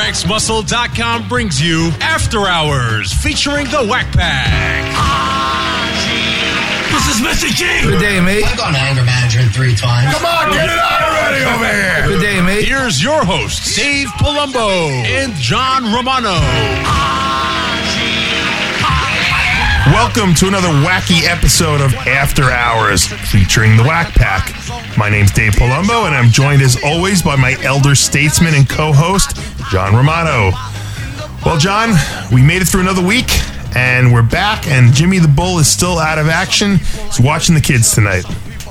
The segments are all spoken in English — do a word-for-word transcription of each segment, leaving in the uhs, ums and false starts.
Max Muscle dot com brings you After Hours featuring the Whack Pack. This is Mister G. Good day, mate. I've gone to anger management three times. Come on, get it out already over here. Good day, mate. Here's your hosts, Dave Palumbo and John Romano. Welcome to another wacky episode of After Hours featuring the Whack Pack. My name's Dave Palumbo, and I'm joined as always by my elder statesman and co-host, John Romano. Well, John, we made it through another week, and we're back, and Jimmy the Bull is still out of action. He's watching the kids tonight.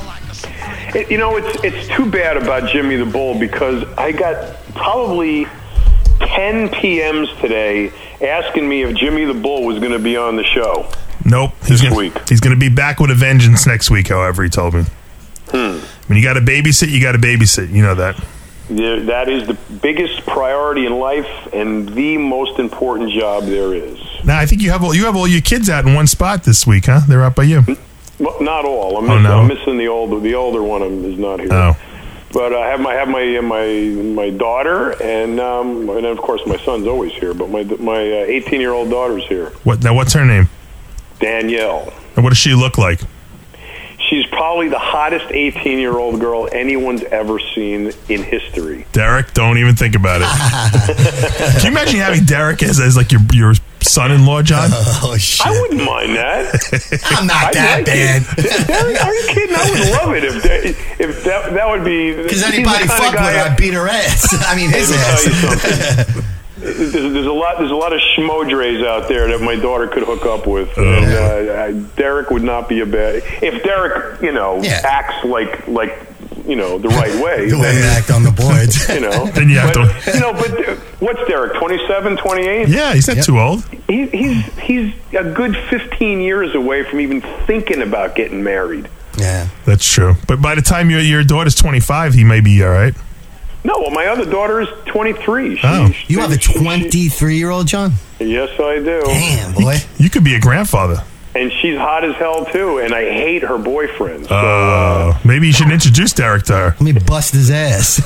It, you know, it's it's too bad about Jimmy the Bull because I got probably ten P Ms today asking me if Jimmy the Bull was going to be on the show. Nope. He's This gonna, week. He's going to be back with a vengeance next week, however, he told me. Hmm. When you got to babysit, you got to babysit. You know that. Yeah, that is the biggest priority in life and the most important job there is. Now, I think you have all, you have all your kids out in one spot this week, huh? They're out by you. Well, not all. I'm, Oh, miss, no? I'm missing the older. The older one is not here. Oh. But I have my have my my my daughter and um, and of course my son's always here. But my my eighteen year old daughter's here, What now? What's her name? Danielle. And what does she look like? She's probably the hottest eighteen year old girl anyone's ever seen in history. Derek, don't even think about it. Can you imagine having Derek as, as like your your son-in-law, John? Oh, shit. I wouldn't mind that. I'm not I'd that like bad. it. Are you kidding? I would love it if that, if that that would be. Because anybody fuck with her, I beat her ass. I mean, his Let me tell you ass. something. There's, there's a lot. There's a lot of schmodres out there that my daughter could hook up with. Oh. And, uh, uh, Derek would not be a bad. If Derek, you know, Yeah. acts like like you know the right way, The way you then, act on the boards. you know. Then you have but, to- You know, but uh, what's Derek? twenty-seven, twenty-eight Yeah, he's not Yep. too old. He, he's he's a good fifteen years away from even thinking about getting married. Yeah. That's true. But by the time your your daughter's twenty-five, he may be all right. No, well, my other daughter is twenty-three. She, Oh. she- You have a she- she- twenty-three-year-old, John? Yes, I do. Damn, boy. You could be a grandfather. And she's hot as hell too, and I hate her boyfriend. So, Uh, uh, maybe you should introduce Derek to her. Let me bust his ass.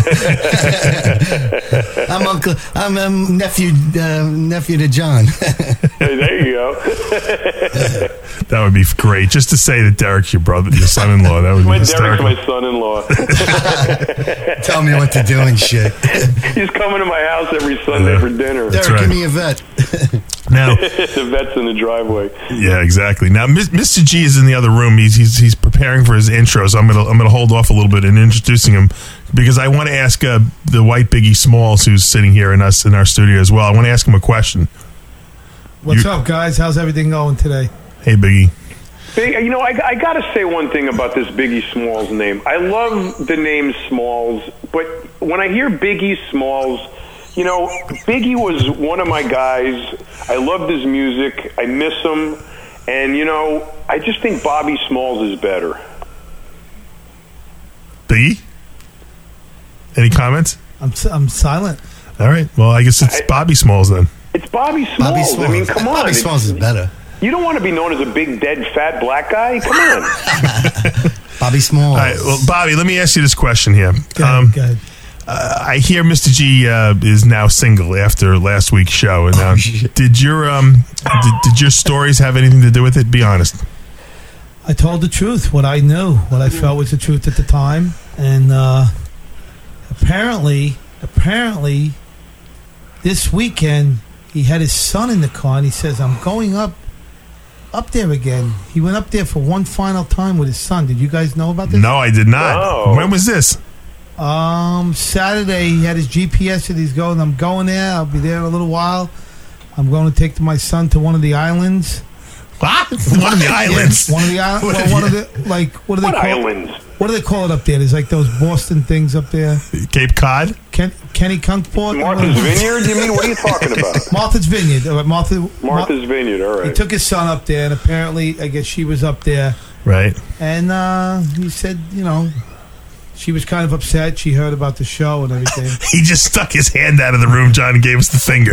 I'm uncle. I'm um, nephew. Uh, nephew to John. hey, there you go. That would be great. Just to say that Derek's your brother, your son-in-law. That would be my Derek's hysterical. my son-in-law. Tell me what to do and shit. He's coming to my house every Sunday Yeah. for dinner. Derek, right. give me a vet. Now, The vet's in the driveway. yeah, exactly. Now, Mis- Mister G is in the other room. He's he's, he's preparing for his intro, so I'm gonna I'm gonna hold off a little bit in introducing him because I want to ask uh, the white Biggie Smalls, who's sitting here in us in our studio as well. I want to ask him a question. What's You- up, guys? How's everything going today? Hey, Biggie. Big, you know, I, I got to say one thing about this Biggie Smalls name. I love the name Smalls, but when I hear Biggie Smalls, you know, Biggie was one of my guys. I loved his music. I miss him. And, you know, I just think Bobby Smalls is better. Biggie? Any comments? I'm s- I'm silent. All right. Well, I guess it's I- Bobby Smalls then. It's Bobby Smalls. Bobby Smalls. I mean, come on. Bobby It's- Smalls is better. You don't want to be known as a big, dead, fat black guy? Come on. Bobby Smalls. All right. Well, Bobby, let me ask you this question here. Go ahead, Um, go ahead. uh, I hear Mister G uh, is now single after last week's show. And now, Oh, shit. did your um, did, did your stories have anything to do with it? Be honest. I told the truth, what I knew, what I felt was the truth at the time, and uh, apparently, apparently, this weekend he had his son in the car, and he says, "I'm going up, up there again." He went up there for one final time with his son. Did you guys know about this? No, I did not. Oh. When was this? Um, Saturday he had his G P S and he's going. I'm going there. I'll be there in a little while. I'm going to take my son to one of the islands. What? One of the islands. Yeah, one of the islands. Well, one of the like. What do they What call? islands? What do they call it up there? There's like those Boston things up there. Cape Cod. Ken, Kenny Kunkport. Martha's Vineyard? You mean? What are you talking about? Martha's Vineyard. All right, Martha. Martha's Vineyard, all He right. took his son up there, and apparently, I guess she was up there, Right. and uh, he said, you know, she was kind of upset. She heard about the show and everything. He just stuck his hand out of the room, John, and gave us the finger.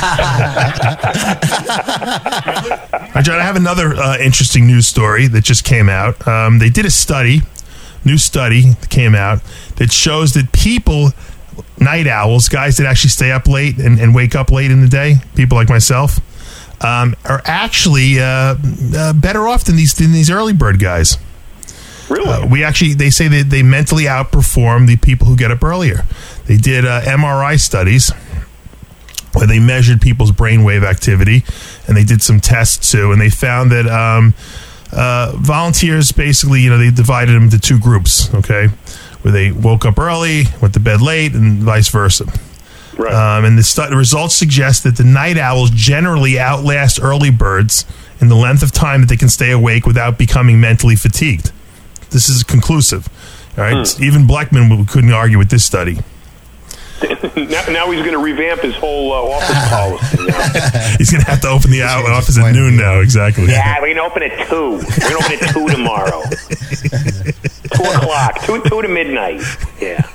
All right, John, I have another uh, interesting news story that just came out. Um, they did a study, new study that came out, that shows that people night owls, guys that actually stay up late and, and wake up late in the day, people like myself, um, are actually uh, uh, better off than these than these early bird guys. Really? Uh, we actually, they say that they mentally outperform the people who get up earlier. They did uh, M R I studies where they measured people's brainwave activity, and they did some tests too, and they found that um, uh, volunteers basically, you know, they divided them into two groups, okay, where they woke up early, went to bed late, and vice versa. Right. Um, and the, stu- the results suggest that the night owls generally outlast early birds in the length of time that they can stay awake without becoming mentally fatigued. This is conclusive. All right. Hmm. Even Bleckman couldn't argue with this study. now, now he's going to revamp his whole uh, office policy. Now. He's going to have to open the out- office at noon now. Exactly. Yeah, we can open at two. We're going to open at two tomorrow. two o'clock. Two, two to midnight. Yeah.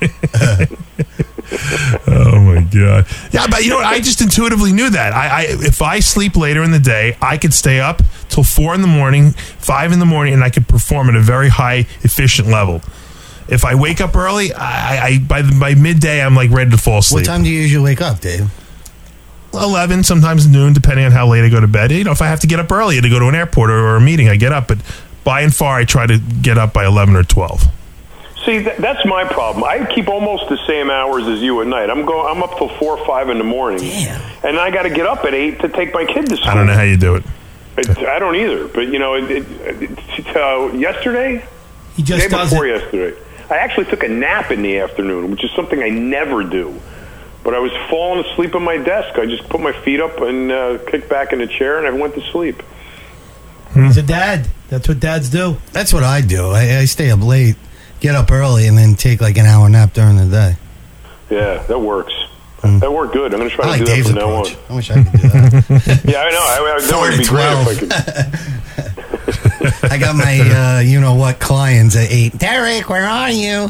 Oh my god! Yeah, but you know what? I just intuitively knew that. I, I if I sleep later in the day, I could stay up till four in the morning, five in the morning, and I could perform at a very high, efficient level. If I wake up early, I, I by the, by midday, I'm like ready to fall asleep. What time do you usually wake up, Dave? Eleven, sometimes noon, depending on how late I go to bed. You know, if I have to get up early to go to an airport or, or a meeting, I get up. But by and far, I try to get up by eleven or twelve. See, th- that's my problem. I keep almost the same hours as you at night. I'm go. I'm up till four or five in the morning. Damn. And I got to get up at eight to take my kid to school. I don't know how you do it. it I don't either. But you know, it, it, it, uh, yesterday, He just day does before it. yesterday, I actually took a nap in the afternoon, which is something I never do. But I was falling asleep on my desk. I just put my feet up and uh, kicked back in the chair, and I went to sleep. He's a dad. That's what dads do. That's what I do. I, I stay up late, get up early, and then take like an hour nap during the day. Yeah, that works. Mm. That worked good. I'm going to try I like to do Dave's that from now approach. on. I wish I could do that. Yeah, I know. I, I, that would be great if I could. I got my, uh, you know what, clients at eight. Derek, where are you?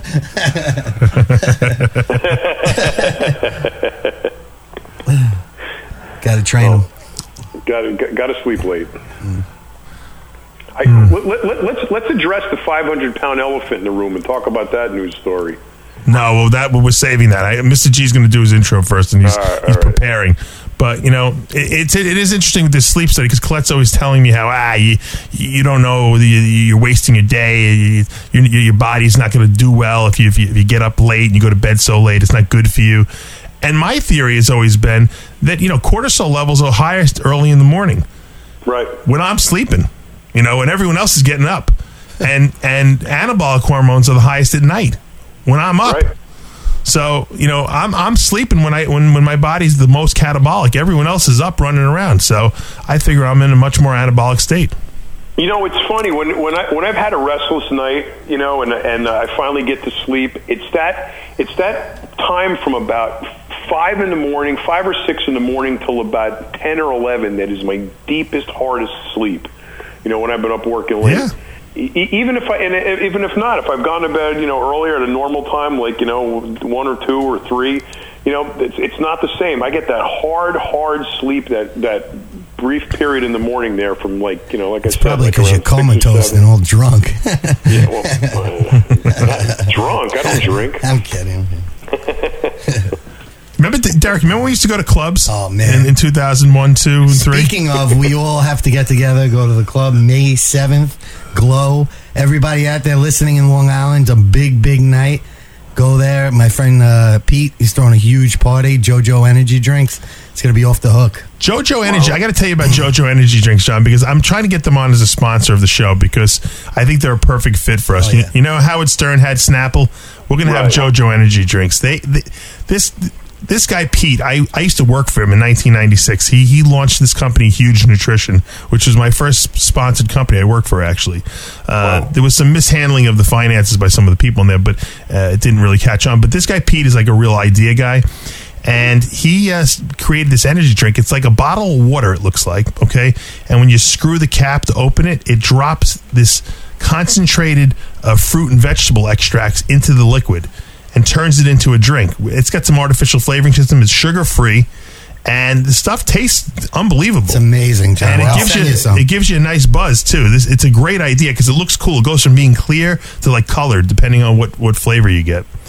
Got to train Oh. them. Got to got to sleep late. Mm. I, let, let, let, let's let's address the five hundred pound elephant in the room and talk about that news story. No, well, that we're saving that. I, Mister G's going to do his intro first, and he's All right, all he's right. preparing. But you know, it, it's it is interesting with this sleep study because Colette's always telling me how ah you you don't know you, you're wasting your day. You, your your body's not going to do well if you, if you if you get up late and you go to bed so late. It's not good for you. And my theory has always been that you know cortisol levels are highest early in the morning Right. when I'm sleeping, you know, and everyone else is getting up, and and anabolic hormones are the highest at night when I'm up. Right. So you know, I'm I'm sleeping when I when, when my body's the most catabolic. Everyone else is up running around. So I figure I'm in a much more anabolic state. You know, it's funny when when I when I've had a restless night, you know, and and uh, I finally get to sleep. It's that it's that time from about five in the morning, five or six in the morning till about ten or eleven that is my deepest, hardest sleep. You know, when I've been up working late. Yeah. E- Even if I, and even if not, if I've gone to bed, you know, earlier at a normal time, like you know, one or two or three, you know, it's it's not the same. I get that hard, hard sleep that that brief period in the morning there from like you know, like It's I said, probably like because you're around six or comatose seven. and all drunk. Yeah, well, uh, drunk. I don't drink. I'm kidding. Remember, Derek? Remember when we used to go to clubs? Oh, man. in, in two thousand one, two, and three. Speaking of, we all have to get together, go to the club May seventh, Glow. Everybody out there listening in Long Island, it's a big, big night. Go there. My friend uh, Pete, he's throwing a huge party. JoJo Energy Drinks. It's going to be off the hook. JoJo Energy. I got to tell you about JoJo Energy Drinks, John, because I'm trying to get them on as a sponsor of the show because I think they're a perfect fit for us. Oh, yeah. you, you know, Howard Stern had Snapple. We're going to have Right. JoJo Energy Drinks. They, they this. This guy Pete, I, I used to work for him in nineteen ninety-six. He he launched this company, Huge Nutrition, which was my first sponsored company I worked for. Actually, uh, Wow. there was some mishandling of the finances by some of the people in there, but uh, it didn't really catch on. But this guy Pete is like a real idea guy, and he uh, created this energy drink. It's like a bottle of water. It looks like okay, and when you screw the cap to open it, it drops this concentrated uh, fruit and vegetable extracts into the liquid and turns it into a drink. It's got some artificial flavoring system. It's sugar-free, and the stuff tastes unbelievable. It's amazing, John. And it I'll gives send you, you some. it gives you a nice buzz too. This it's a great idea because it looks cool. It goes from being clear to like colored, depending on what, what flavor you get.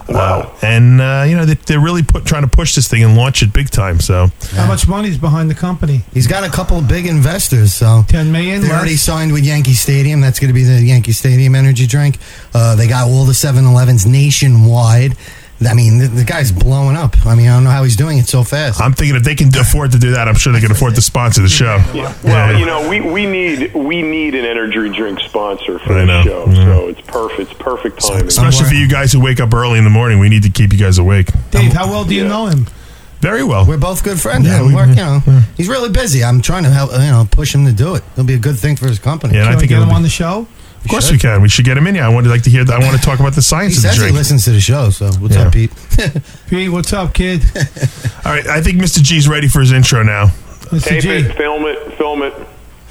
Wow. Uh, and, uh, you know, they, they're really put, trying to push this thing and launch it big time. So How much money's behind the company? He's got a couple of big investors, so ten million. they already less? signed with Yankee Stadium. That's going to be the Yankee Stadium energy drink. Uh, they got all the seven elevens nationwide. I mean, the, the guy's blowing up. I mean, I don't know how he's doing it so fast. I'm thinking if they can afford to do that, I'm sure they can afford to sponsor the show. Yeah. Well, you know, we, we need we need an energy drink sponsor for I the know. show, Yeah. so it's perfect. It's perfect timing. Especially for you guys who wake up early in the morning. We need to keep you guys awake. Dave, how well do you Yeah. know him? Very well. We're both good friends. Yeah, Yeah, we- work, you yeah, know, yeah. he's really busy. I'm trying to help, you know, push him to do it. It'll be a good thing for his company. Yeah, and I Can we think get it'll him be- on the show? Of course we can. We should get him in here. I would like to hear that. I want to talk about the He science of the says he drink. listens to the show. So what's Yeah. up, Pete? Pete, what's up, kid? All right, I think Mister G's ready for his intro now. Mister Tape G. it, film it, film it.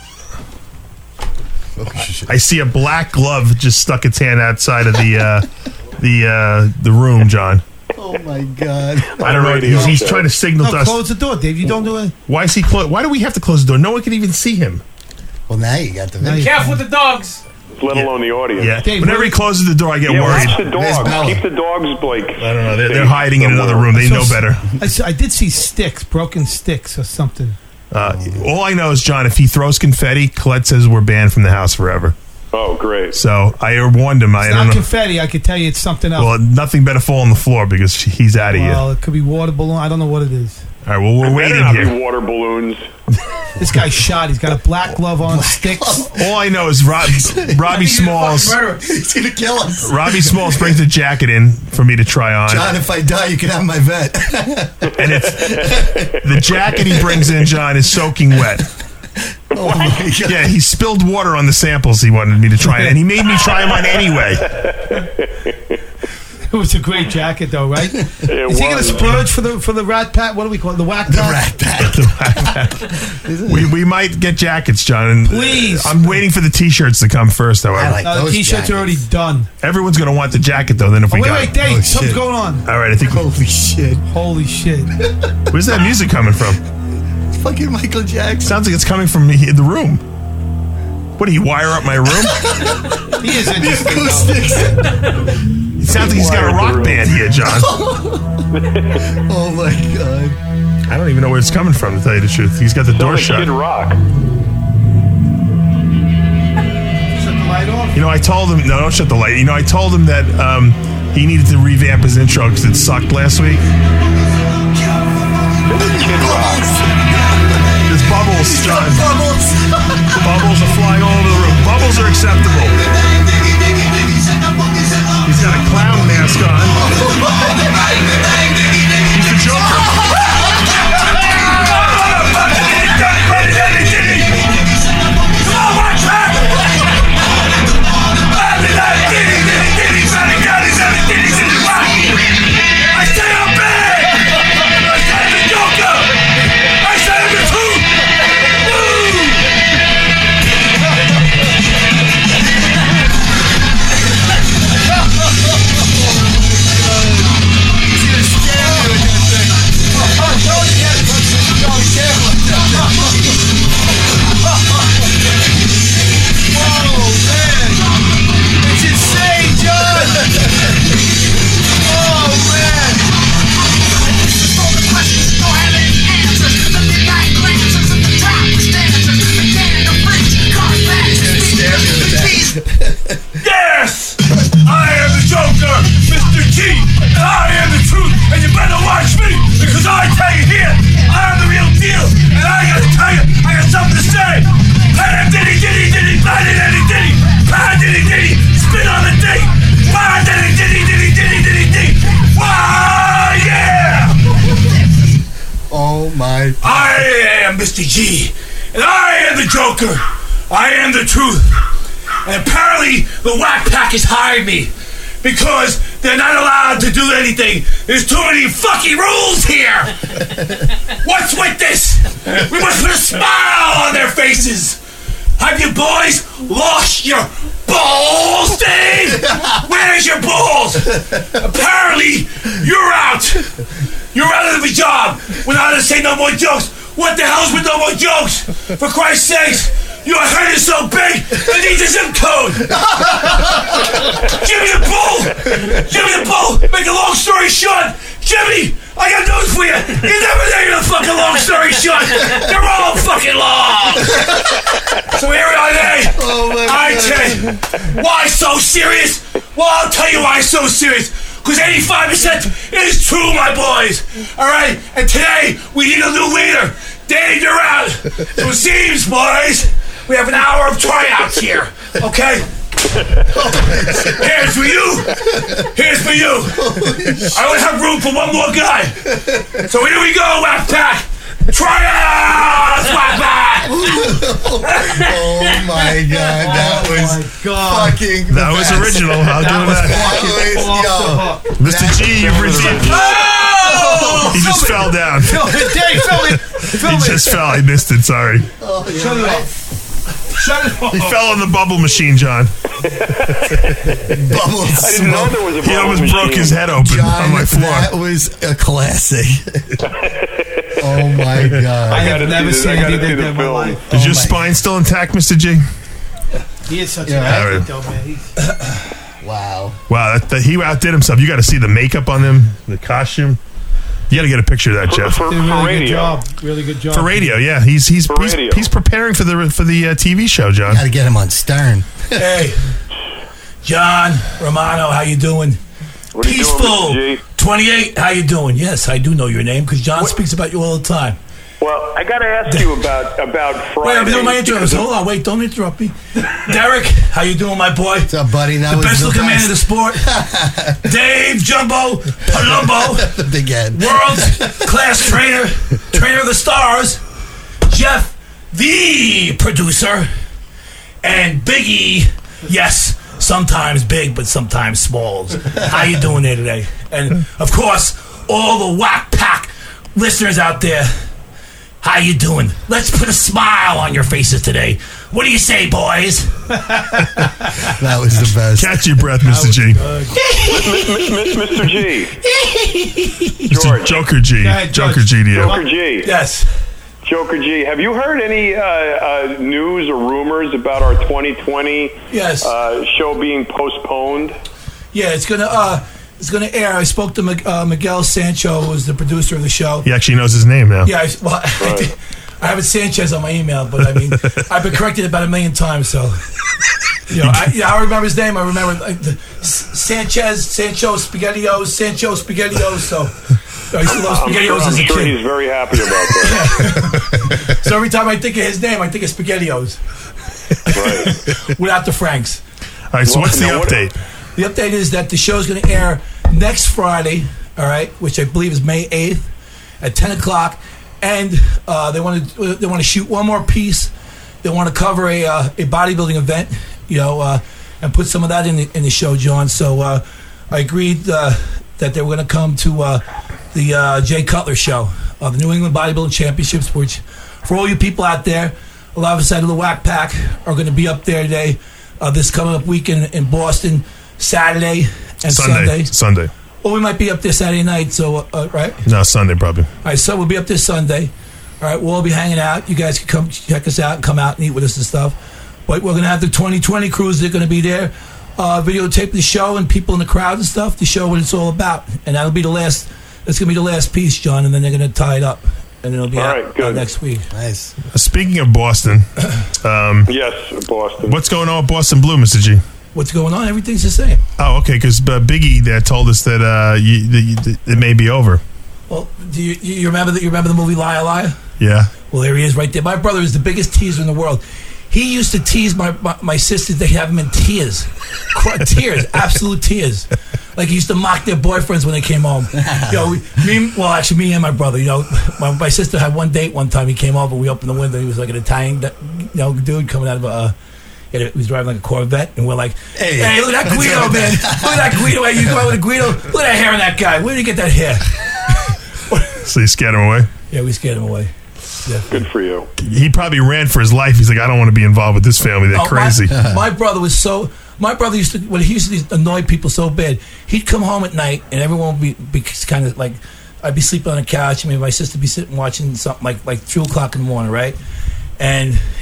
I see a black glove just stuck its hand outside of the uh, the uh, the room, John. Oh my God! I don't know. Radio He's, he's show. trying to signal No, to us. close the door, Dave. You don't do it. Why is he close? Why do we have to close the door? No one can even see him. Well, now you got the Now video. you- Careful with the dogs. Let alone the audience. Yeah. Dave, Whenever where- he closes the door, I get Yeah, worried. watch the There's dogs. Bella. Keep the dogs like. I don't know. They're, they're hiding in another room. They know So- better. I, s- I did see sticks, broken sticks or something. Uh, all I know is, John, if he throws confetti, Colette says we're banned from the house forever. Oh, great. So I warned him. I It's don't not know. confetti. I could tell you it's something else. Well, nothing better fall on the floor because he's out of here. Well, it could be water balloon. I don't know what it is. All right. Well, we're Better waiting not here. be water balloons. This guy's shot. He's got a black glove on, sticks. All I know is Rob, Robbie Smalls. He's gonna kill us. Robbie Smalls brings the jacket in for me to try on, John, if I die, you can have my vet. and it's the jacket he brings in. John is soaking wet. Oh my God! Yeah, he spilled water on the samples he wanted me to try, and he made me try them on anyway. It was a great jacket, though, right? It Is he going to was. splurge for the for the rat pack? What do we call it? The whack The pack? rat pack. We we might get jackets, John. And Please. I'm waiting for the t-shirts to come first. However, I like No, the those t-shirts jackets. are already done. everyone's going to want the jacket though. Then if Oh, we wait, got wait, it. Dave, Oh, something's shit. going on. All right, I think. Holy shit! Holy shit. Where's that music coming from? Fucking Michael Jackson. Sounds like it's coming from me in the room. What do you wire up my room? He is interesting, though. Acoustics. It sounds like he's got a rock band here, John. Oh my God! I don't even know where it's coming from, to tell you the truth. He's got the door Sounds like shut. Kid Rock. Shut the light off. You know, I told him, no, don't shut the light. You know, I told him that um, he needed to revamp his intro because it sucked last week. Kid Rock. There's bubbles, John. Bubbles. Bubbles are flying all over the room. Bubbles are acceptable. He's got a clown mask on. He's the Joker. Yes! I am the Joker, Mister G, and I am the truth, and you better watch me, because I tell you here, I'm the real deal, and I gotta tell you, I got something to say. Pam diddy diddy diddy, blah diddy diddy diddy, pam diddy diddy, spit on the date, pam diddy diddy diddy diddy diddy diddy, wow, yeah! Oh my! I am Mister G, and I am the Joker. I am the truth. And apparently, the Whack Pack has hired me because they're not allowed to do anything. There's too many fucking rules here. What's with this? We must put a smile on their faces. Have you boys lost your balls, Dave? Where's your balls? Apparently, you're out. You're out of the job. We're not going to say no more jokes. What the hell's with no more jokes? For Christ's sakes, Your head is so big, it needs a zip code. Jimmy the Bull. Jimmy the Bull. Make a long story short, Jimmy, I got news for you. You never need a fucking long story short. They're all fucking long. So here are they. Oh my I God. tell you, why so serious? Well, I'll tell you why so serious. Because eighty-five percent is true, my boys. All right? And today, we need a new leader. Danny Durant. So it seems, boys, we have an hour of tryouts here. Okay? Here's for you. Here's for you. I only have room for one more guy. So here we go, Whack Pack. Tryouts, Whack Pack. Oh my God, that Oh was my God. fucking. the That was best. original. I'll give him that. That was, yo, Mister G, you've received. Oh! He just fell down. Dave, film it. Film He it. just fell. I missed it. Sorry. Shut it off. Shut it off. He fell in the bubble machine, John. bubbles. I didn't know there was a He bubble almost machine. broke his head open John, on my floor. that was a classic. Oh my I God. gotta have see never this- seen I gotta anything see like the that in my film. life. Is Oh your my- spine still intact, Mister G? He is such Yeah, an right. athlete, though, man. He's, Wow. Wow, that, that, he outdid himself. You got to see the makeup on him, the costume. You got to get a picture of that, For, Jeff. for, did a for really good radio. job. Really good job. For radio, yeah, he's he's For he's, radio. he's preparing for the for the uh, T V show, John. Got to get him on Stern. Hey, John Romano, how you doing? What are you Peaceful. doing, Mister G? twenty-eight, how you doing? Yes, I do know your name because John speaks about you all the time. Well, I got to ask you about about Friday. Wait, I'm doing my intro. Hold on, wait, don't interrupt me. Derek, how you doing, my boy? What's up, buddy? That The was best the looking man in the best. sport. Dave Jumbo Palumbo, The big head. world class trainer, trainer of the stars. Jeff, the producer, and Biggie. Yes, sometimes big, but sometimes smalls. How you doing there today? And of course, all the Whack Pack listeners out there. How you doing? Let's put a smile on your faces today. What do you say, boys? That was the best. Catch your breath, Mister G. Mister G. Mister George. Joker G. ahead, Joker George. G to you. Joker G. Yes. Joker G. Have you heard any uh, uh, news or rumors about our twenty twenty Yes. uh, show being postponed? Yeah, it's gonna uh, it's gonna air. I spoke to Mig- uh, Miguel Sancho, who is the producer of the show. He actually knows his name now. Yeah, I, well, I, did, I have it Sanchez on my email, but I mean, I've been corrected about a million times, so. You know, I, yeah, I remember his name. I remember like, the, S- Sanchez, Sancho, SpaghettiOs, Sancho, SpaghettiOs. So I used to love I'm sure, SpaghettiOs I'm as a sure kid. he's very happy about that. So every time I think of his name, I think of SpaghettiOs Right. without the Franks. All right, so Well, what's the now what- update? The update is that the show is going to air next Friday, all right, which I believe is May eighth at ten o'clock, and uh, they want to they want to shoot one more piece. They want to cover a uh, a bodybuilding event, you know, uh, and put some of that in the, in the show, John. So uh, I agreed uh, that they were going to come to uh, the uh, Jay Cutler show, uh, the New England Bodybuilding Championships, which for all you people out there, a lot of us out of the Whack Pack are going to be up there today, uh, this coming up weekend in Boston. Saturday and Sunday. Sunday. Sunday. Well, we might be up there Saturday night, so, uh, right? All No, Sunday probably. right, so we'll be up there Sunday. All right, we'll all be hanging out. You guys can come check us out and come out and eat with us and stuff. But we're going to have the twenty twenty crews that are going to be there, uh, videotape the show and people in the crowd and stuff to show what it's all about. And that'll be the last, that's going to be the last piece, John, and then they're going to tie it up. And it'll be All out right, uh, good. next week. Nice. Speaking of Boston, um, Yes, Boston. what's going on with Boston Blue, Mister G? What's going on? Everything's the same. Oh, okay, because uh, Biggie there told us that, uh, you, that you, that it may be over. Well, do you, you remember that? You remember the movie Liar Liar? Yeah. Well, there he is right there. My brother is the biggest teaser in the world. He used to tease my, my, my sisters. They have him in tears. Cry, tears. Absolute tears. Like he used to mock their boyfriends when they came home. You know, we, me, well, actually, me and my brother, you know, my, my sister had one date one time. He came over. We opened the window. He was like an Italian you know, dude coming out of a... Uh, he was driving like a Corvette, and we're like, Hey. hey, look at that Guido, man. Look at that Guido. Hey, you go out with a Guido. Look at that hair on that guy. Where did you get that hair? So you scared him away? Yeah, we scared him away. Yeah. Good for you. He probably ran for his life. He's like, I don't want to be involved with this family. They're Oh, crazy. My, my brother was so. My brother used to. Well, he used to annoy people so bad. He'd come home at night, and everyone would be, be kind of like. I'd be sleeping on the couch. I mean, my sister would be sitting watching something like like two o'clock in the morning, right? And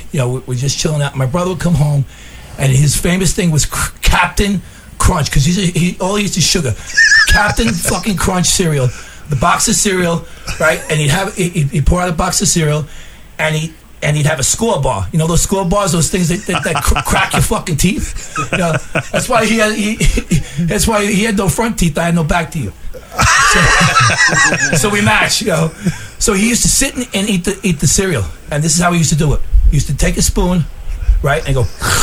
you know, we're just chilling out. My brother would come home, and his famous thing was cr- Captain Crunch, because he's a, he all he eats is sugar. Captain fucking Crunch cereal, the box of cereal, right? And he'd have he he'd pour out a box of cereal, and he. And he'd have a score bar. You know those score bars, those things that, that, that cr- crack your fucking teeth. You know, that's why he had. He, he, that's why he had no front teeth. I had no back teeth. So, so we matched. You know. So he used to sit and, and eat the eat the cereal, and this is how he used to do it. He used to take a spoon, right, and go.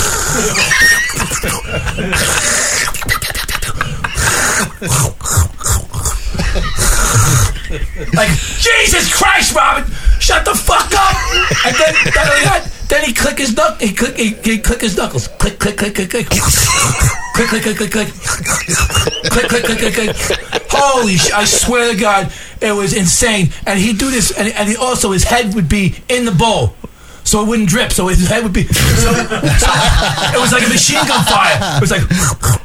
Like, Jesus Christ, Robin, shut the fuck up! And then, then, then he click his knuck, he click, he, he click his knuckles, click, click, click, click, click, click, click, click, click, click, click, click, click, click, click. Holy sh! I swear to God, it was insane. And he'd do this, and, and he also his head would be in the bowl, so it wouldn't drip. So his head would be. So, so it was like a machine gun fire. It was like.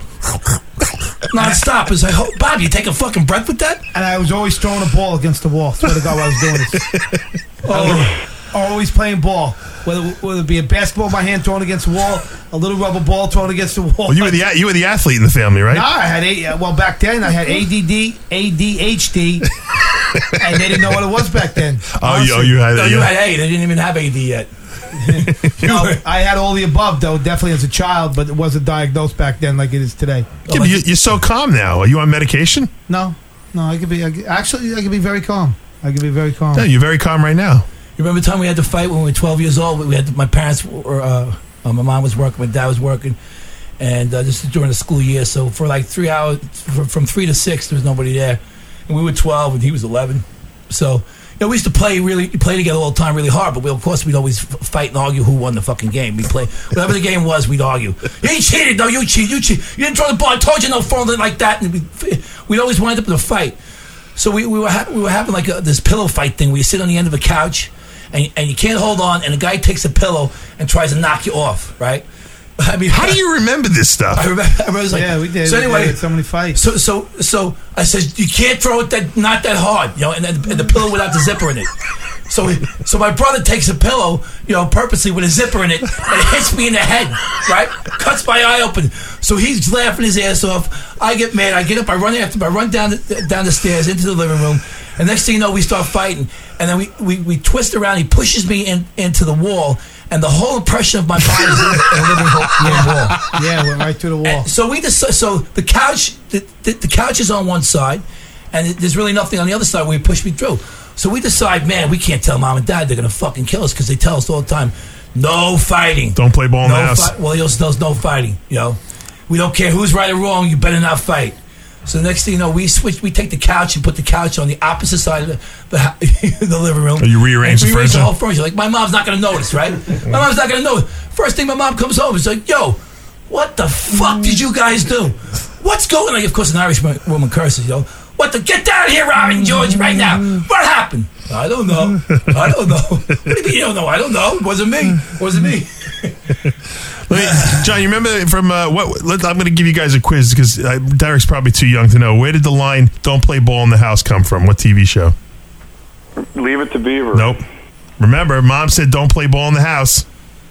Non-stop. It's like, oh, Bob, you take a fucking breath with that? And I was always throwing a ball against the wall. Swear to God, while I was doing this. Oh. Always playing ball. Whether, whether it be a basketball in my hand thrown against the wall, a little rubber ball thrown against the wall. Well, you were the you were the athlete in the family, right? No, I had a, well back then I had A D D, A D H D, and they didn't know what it was back then. Oh, you, oh, you had no, yeah. you had A. They didn't even have A D yet. No, I had all the above though, definitely as a child, but it wasn't diagnosed back then like it is today. Yeah, but you, you're so calm now. Are you on medication? No, no, I could be I could, actually I could be very calm. I could be very calm. No, you're very calm right now. You remember the time we had to fight when we were twelve years old? We had my parents were, uh, uh, my mom was working, my dad was working, and uh, this is during the school year. So for like three hours, for, from three to six, there was nobody there, and we were twelve and he was eleven. So. You know, we used to play really play together all the time, really hard. But we, of course, we'd always f- fight and argue who won the fucking game. We play whatever the game was, we'd argue. He cheated, no, you cheated, you cheated. You didn't throw the ball. I told you no phone like that. And we'd, we'd always wind up in a fight. So we, we were ha- we were having like a, this pillow fight thing where you sit on the end of a couch and and you can't hold on, and the guy takes a pillow and tries to knock you off, right? I mean, how do you remember this stuff? I remember. I remember it was like, yeah, we did. So we anyway, did so many fights. So so so I said you can't throw it that not that hard, you know, and, and, and the pillow without the zipper in it. So he, so my brother takes a pillow, you know, purposely with a zipper in it, and it hits me in the head, right? Cuts my eye open. So he's laughing his ass off. I get mad. I get up. I run after him. I run down the, down the stairs into the living room. And next thing you know, we start fighting. And then we, we, we twist around. He pushes me in, into the wall. And the whole impression of my body is in the living wall. Yeah, went right through the wall. And so we just, so the couch, the, the, the couch is on one side, and there's really nothing on the other side where he pushed me through. So we decide, man, we can't tell mom and dad they're gonna fucking kill us because they tell us all the time, no fighting. Don't play ball in no the house. Fi- well, he also tells no fighting. You know, we don't care who's right or wrong. You better not fight. So the next thing you know, we switch. We take the couch and put the couch on the opposite side of the the, the living room. Oh, you rearrange the rearrange furniture? the whole furniture. Like my mom's not gonna notice, right? My mom's not gonna know. First thing my mom comes home is like, "Yo, what the fuck did you guys do? What's going on?" Of course, an Irish woman curses, you know. What the? Get down here, Robin George, right now. What happened? I don't know. I don't know. What do you mean you don't know? I don't know. It wasn't me. It wasn't me. Wait, John, you remember from uh, what? Let, I'm going to give you guys a quiz because uh, Derek's probably too young to know. Where did the line "Don't play ball in the house" come from? What T V show? Leave It to Beaver. Nope. Remember, Mom said, "Don't play ball in the house."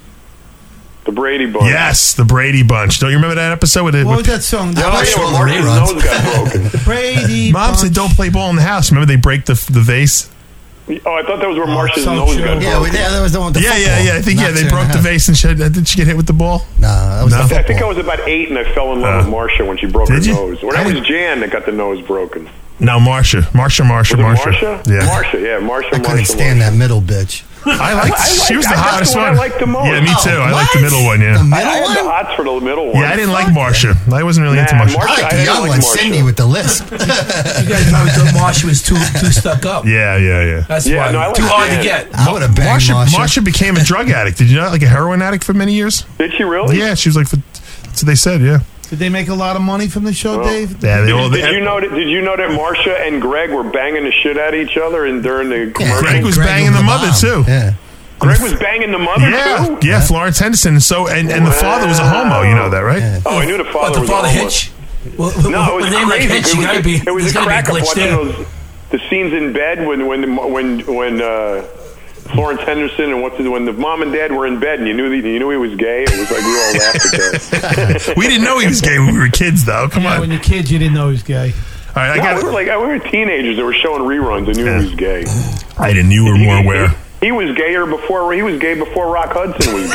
The Brady Bunch. Yes, the Brady Bunch. Don't you remember that episode? With it, What was with, that song? Oh, I yeah, saw when the Marty's reruns. nose got broken. The Brady Mom Bunch. said, "Don't play ball in the house." Remember, they break the the vase. Oh, I thought that was where Marcia's so nose true. got Yeah, broken. we, yeah, that was the one with the Yeah, football. yeah, yeah. I think yeah, Knocks they her in broke the half. vase and she didn't she get hit with the ball? No, that was No. the I think I football. was about eight, and I fell in love Uh, with Marcia when she broke her did you? nose. Or I that was didn't- Jan that got the nose broken. No, Marcia, Marcia, Marcia, Was it Marcia. Marcia? Yeah, Marcia, yeah, Marcia, I couldn't Marcia, stand Marcia. that middle bitch. I liked. I she was like- the that's hottest the one I one. liked the most. Yeah, me too. I like the what? middle one. The Yeah, middle I had the one? odds for the middle one. yeah. I didn't like Marcia. I wasn't really into Nah, Marcia. Marcia- I like I the didn't young like one, Marcia. Sydney, with the lisp. You guys probably thought Marsha was too too stuck up. Yeah, yeah, yeah. That's Yeah, why. no, I like too hard Jan. to get. I would have banged Marcia, Marsha. Marcia became a drug addict. Did you know, like a heroin addict for many years? Did she really? Yeah, she was like, for, that's what they said. Yeah, Did they make a lot of money from the show, Oh. Dave? yeah. They Did, all. did they, you know that? Did you know that Marcia and Greg were banging the shit out of each other and during the Yeah, commercial? Greg was banging was the mother, bomb. too. Yeah. Greg was banging the mother Yeah, too. yeah, Florence Henderson. So, and, and the father was a homo. You know that, right? Yeah. Oh, I knew the father What, the was father a homo. Hitch? Well, No, it was with a name like crazy. Hitch, it you was, gotta be. it was there's a gotta be crack up glitch watching there. those the scenes in bed when when when when uh, Florence Henderson, and what's the, when the mom and dad were in bed and you knew that, you knew he was gay, it was like we all laughed at that. We didn't know he was gay when we were kids, though. Come yeah, on. when you're kids, you didn't know he was gay. All right, I no, got. we were like we were teenagers that were showing reruns and knew Yeah. he was gay. I didn't. You were He- more he- aware. He was gayer before he was gay before Rock Hudson was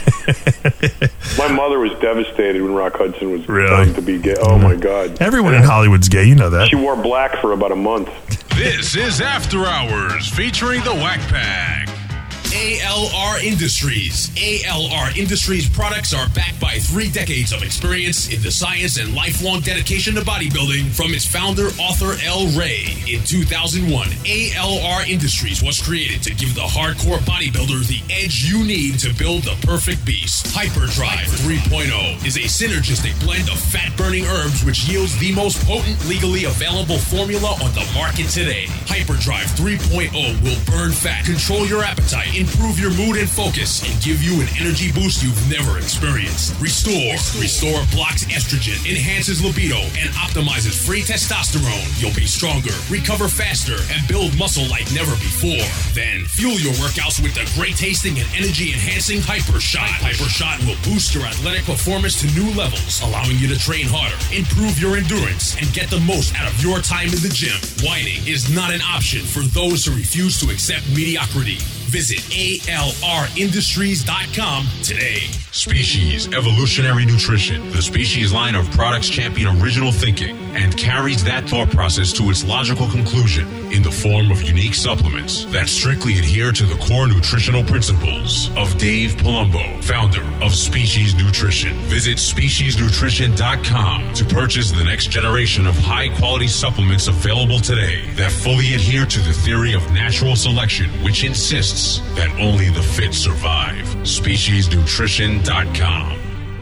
gay. My mother was devastated when Rock Hudson was Really? starting to be gay. Oh my God! Everyone in Hollywood's gay. You know that. She wore black for about a month. This is After Hours featuring the Whack Pack. A L R Industries. A L R Industries products are backed by three decades of experience in the science and lifelong dedication to bodybuilding from its founder, author El Rey. In two thousand one, A L R Industries was created to give the hardcore bodybuilder the edge you need to build the perfect beast. Hyperdrive three point oh is a synergistic blend of fat-burning herbs which yields the most potent, legally available formula on the market today. Hyperdrive three point oh will burn fat, control your appetite, improve your mood and focus, and give you an energy boost you've never experienced. Restore. Restore blocks estrogen, enhances libido, and optimizes free testosterone. You'll be stronger, recover faster, and build muscle like never before. Then, fuel your workouts with the great tasting and energy-enhancing Hyper Shot. Hyper Shot will boost your athletic performance to new levels, allowing you to train harder, improve your endurance, and get the most out of your time in the gym. Whining is not an option for those who refuse to accept mediocrity. Visit A L R industries dot com today. Species Evolutionary Nutrition. The Species line of products champion original thinking and carries that thought process to its logical conclusion in the form of unique supplements that strictly adhere to the core nutritional principles of Dave Palumbo, founder of Species Nutrition. Visit species nutrition dot com to purchase the next generation of high-quality supplements available today that fully adhere to the theory of natural selection, which insists that only the fit survive. species nutrition dot com.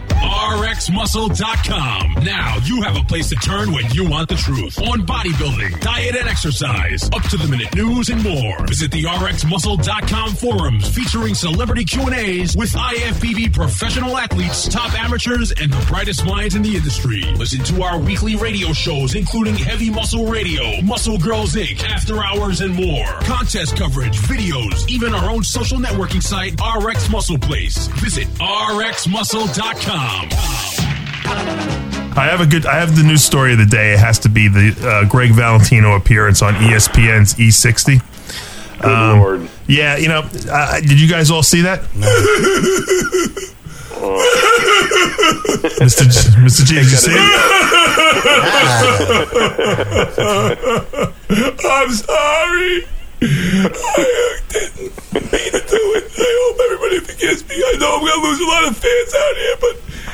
R X muscle dot com. Now you have a place to turn when you want the truth on bodybuilding, diet, and exercise, up to the minute news and more. Visit the R X muscle dot com forums featuring celebrity Q and A's with I F B B professional athletes, top amateurs, and the brightest minds in the industry. Listen to our weekly radio shows, including Heavy Muscle Radio, Muscle Girls Incorporated, After Hours, and more. Contest coverage, videos, even our own social networking site, R X Muscle Place. Visit R X muscle dot com. I have a good. I have the news story of the day. It has to be the uh, Greg Valentino appearance on E S P N's E sixty. Good Um, Lord. Yeah, you know, uh, did you guys all see that? Mister G, Mister G, did you see it? I'm sorry. I didn't mean to do it. I hope everybody forgives me. I know I'm going to lose a lot of fans out here, but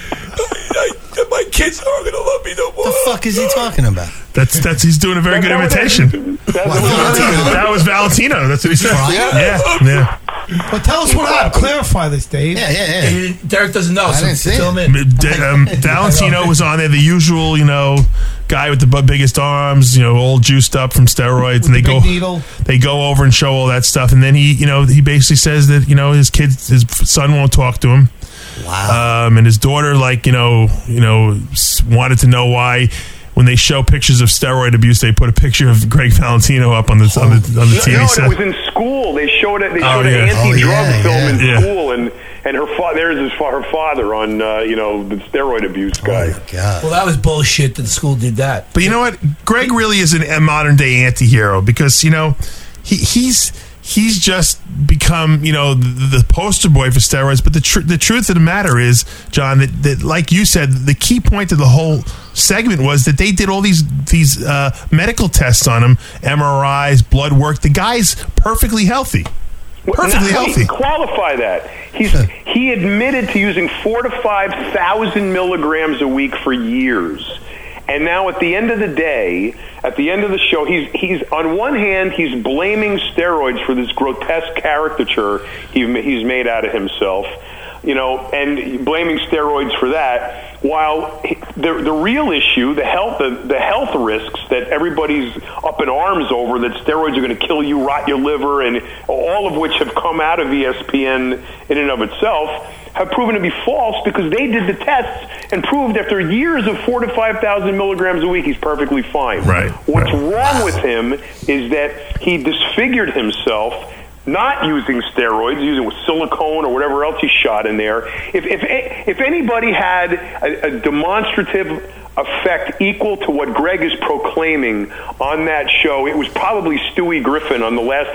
I, I, my kids aren't going to love me no more. The fuck is he talking about? That's that's. He's doing a very good imitation. That was Valentino. That's what he said. Yeah, yeah. But tell us what happened. Clarify this, Dave. Yeah, yeah, yeah. He- Derek doesn't know, I so didn't see fill it. him in. D- um, Valentino was on there, the usual, you know, guy with the bu- biggest arms, you know, all juiced up from steroids, and they the go, big needle. they go over and show all that stuff, and then he, you know, he basically says that, you know, his kid, his son won't talk to him, Wow. um, and his daughter, like, you know, you know, s- wanted to know why. When they show pictures of steroid abuse, they put a picture of Greg Valentino up on the on the, on the T V No, set. it was in school. They showed it. They Oh, showed yeah. an anti-drug Oh, yeah, film in yeah. school, and and her father. There's his fa- her father on uh, you know the steroid abuse guy. Oh, my God. Well, that was bullshit that the school did that. But you know what? Greg really is an, a modern day anti-hero because, you know, he, he's he's just become, you know, the, the poster boy for steroids. But the tr- the truth of the matter is, John, that, that like you said, the key point of the whole segment was that they did all these these uh, medical tests on him, M R Is, blood work. The guy's perfectly healthy. Perfectly Now, healthy. Qualify that. He's he admitted to using four to five thousand milligrams a week for years, and now at the end of the day, at the end of the show, he's he's on one hand he's blaming steroids for this grotesque caricature he, he's made out of himself, you know, and blaming steroids for that. While he, the the real issue, the health the, the health risks that everybody's up in arms over, that steroids are going to kill you, rot your liver, and all of which have come out of E S P N in and of itself, have proven to be false because they did the tests and proved after years of four to five thousand milligrams a week, he's perfectly fine. Right, What's right. wrong with him is that he disfigured himself not using steroids, using with silicone or whatever else he shot in there. If if if anybody had a, a demonstrative effect equal to what Greg is proclaiming on that show, it was probably Stewie Griffin on the last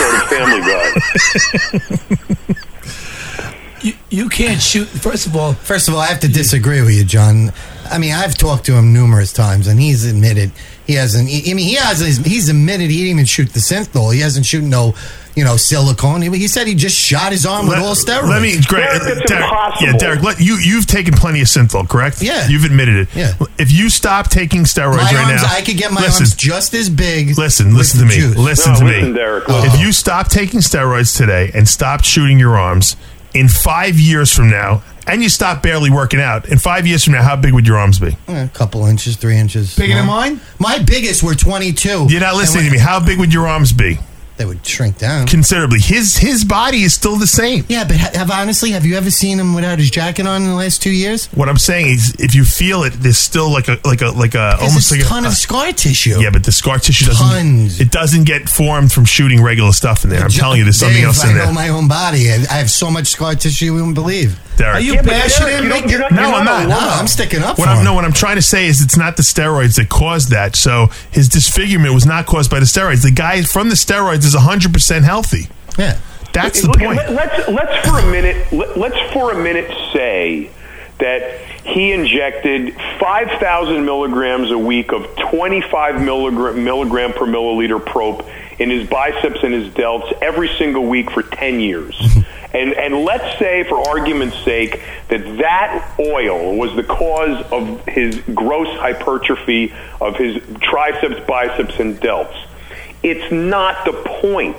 episode of Family Guy. You, you can't shoot. First of all, first of all, I have to disagree with you, John. I mean, I've talked to him numerous times, and he's admitted he hasn't. I mean, he has. He's admitted he didn't even shoot the synthol. He hasn't shoot no, you know, silicone. He, he said he just shot his arm let, with all steroids. Let me, Greg, Derek, that's Derek, impossible. yeah, Derek. Let, you you've taken plenty of synthol, correct? Yeah, you've admitted it. Yeah. If you stop taking steroids my right arms, now, I could get my listen, arms just as big. Listen, listen to me. Juice. Listen no, to listen, me. Derek, oh. If you stop taking steroids today and stop shooting your arms, in five years from now, and you stop barely working out, in five years from now, how big would your arms be? A couple inches, three inches. Bigger than long. mine? My biggest were twenty-two. You're not listening to me. How big would your arms be? They would shrink down considerably. His his body is still the same. Yeah, but ha- have honestly, have you ever seen him without his jacket on in the last two years? What I'm saying is, if you feel it, there's still like a like a like a Because almost it's like a ton a, of scar tissue. Yeah, but the scar tissue doesn't. Tons. It doesn't get formed from shooting regular stuff in there. I'm Jo- telling you, there's something Dave, else in I there. know my own body. I I have so much scar tissue you wouldn't believe. Derek. Are you Yeah, but bashing Derek, him? you don't- you're not- No, you're I'm not not. alone. No, I'm sticking up What for I'm him. no, what I'm trying to say is it's not the steroids that caused that. So his disfigurement was not caused by the steroids. The guy from the steroids is one hundred percent healthy. Yeah. That's the Look, point. let- Let's let's for a minute let, let's for a minute say that he injected five thousand milligrams a week of twenty-five milligram, milligram per milliliter prop in his biceps and his delts every single week for ten years. and and let's say, for argument's sake, that that oil was the cause of his gross hypertrophy of his triceps, biceps, and delts. It's not the point.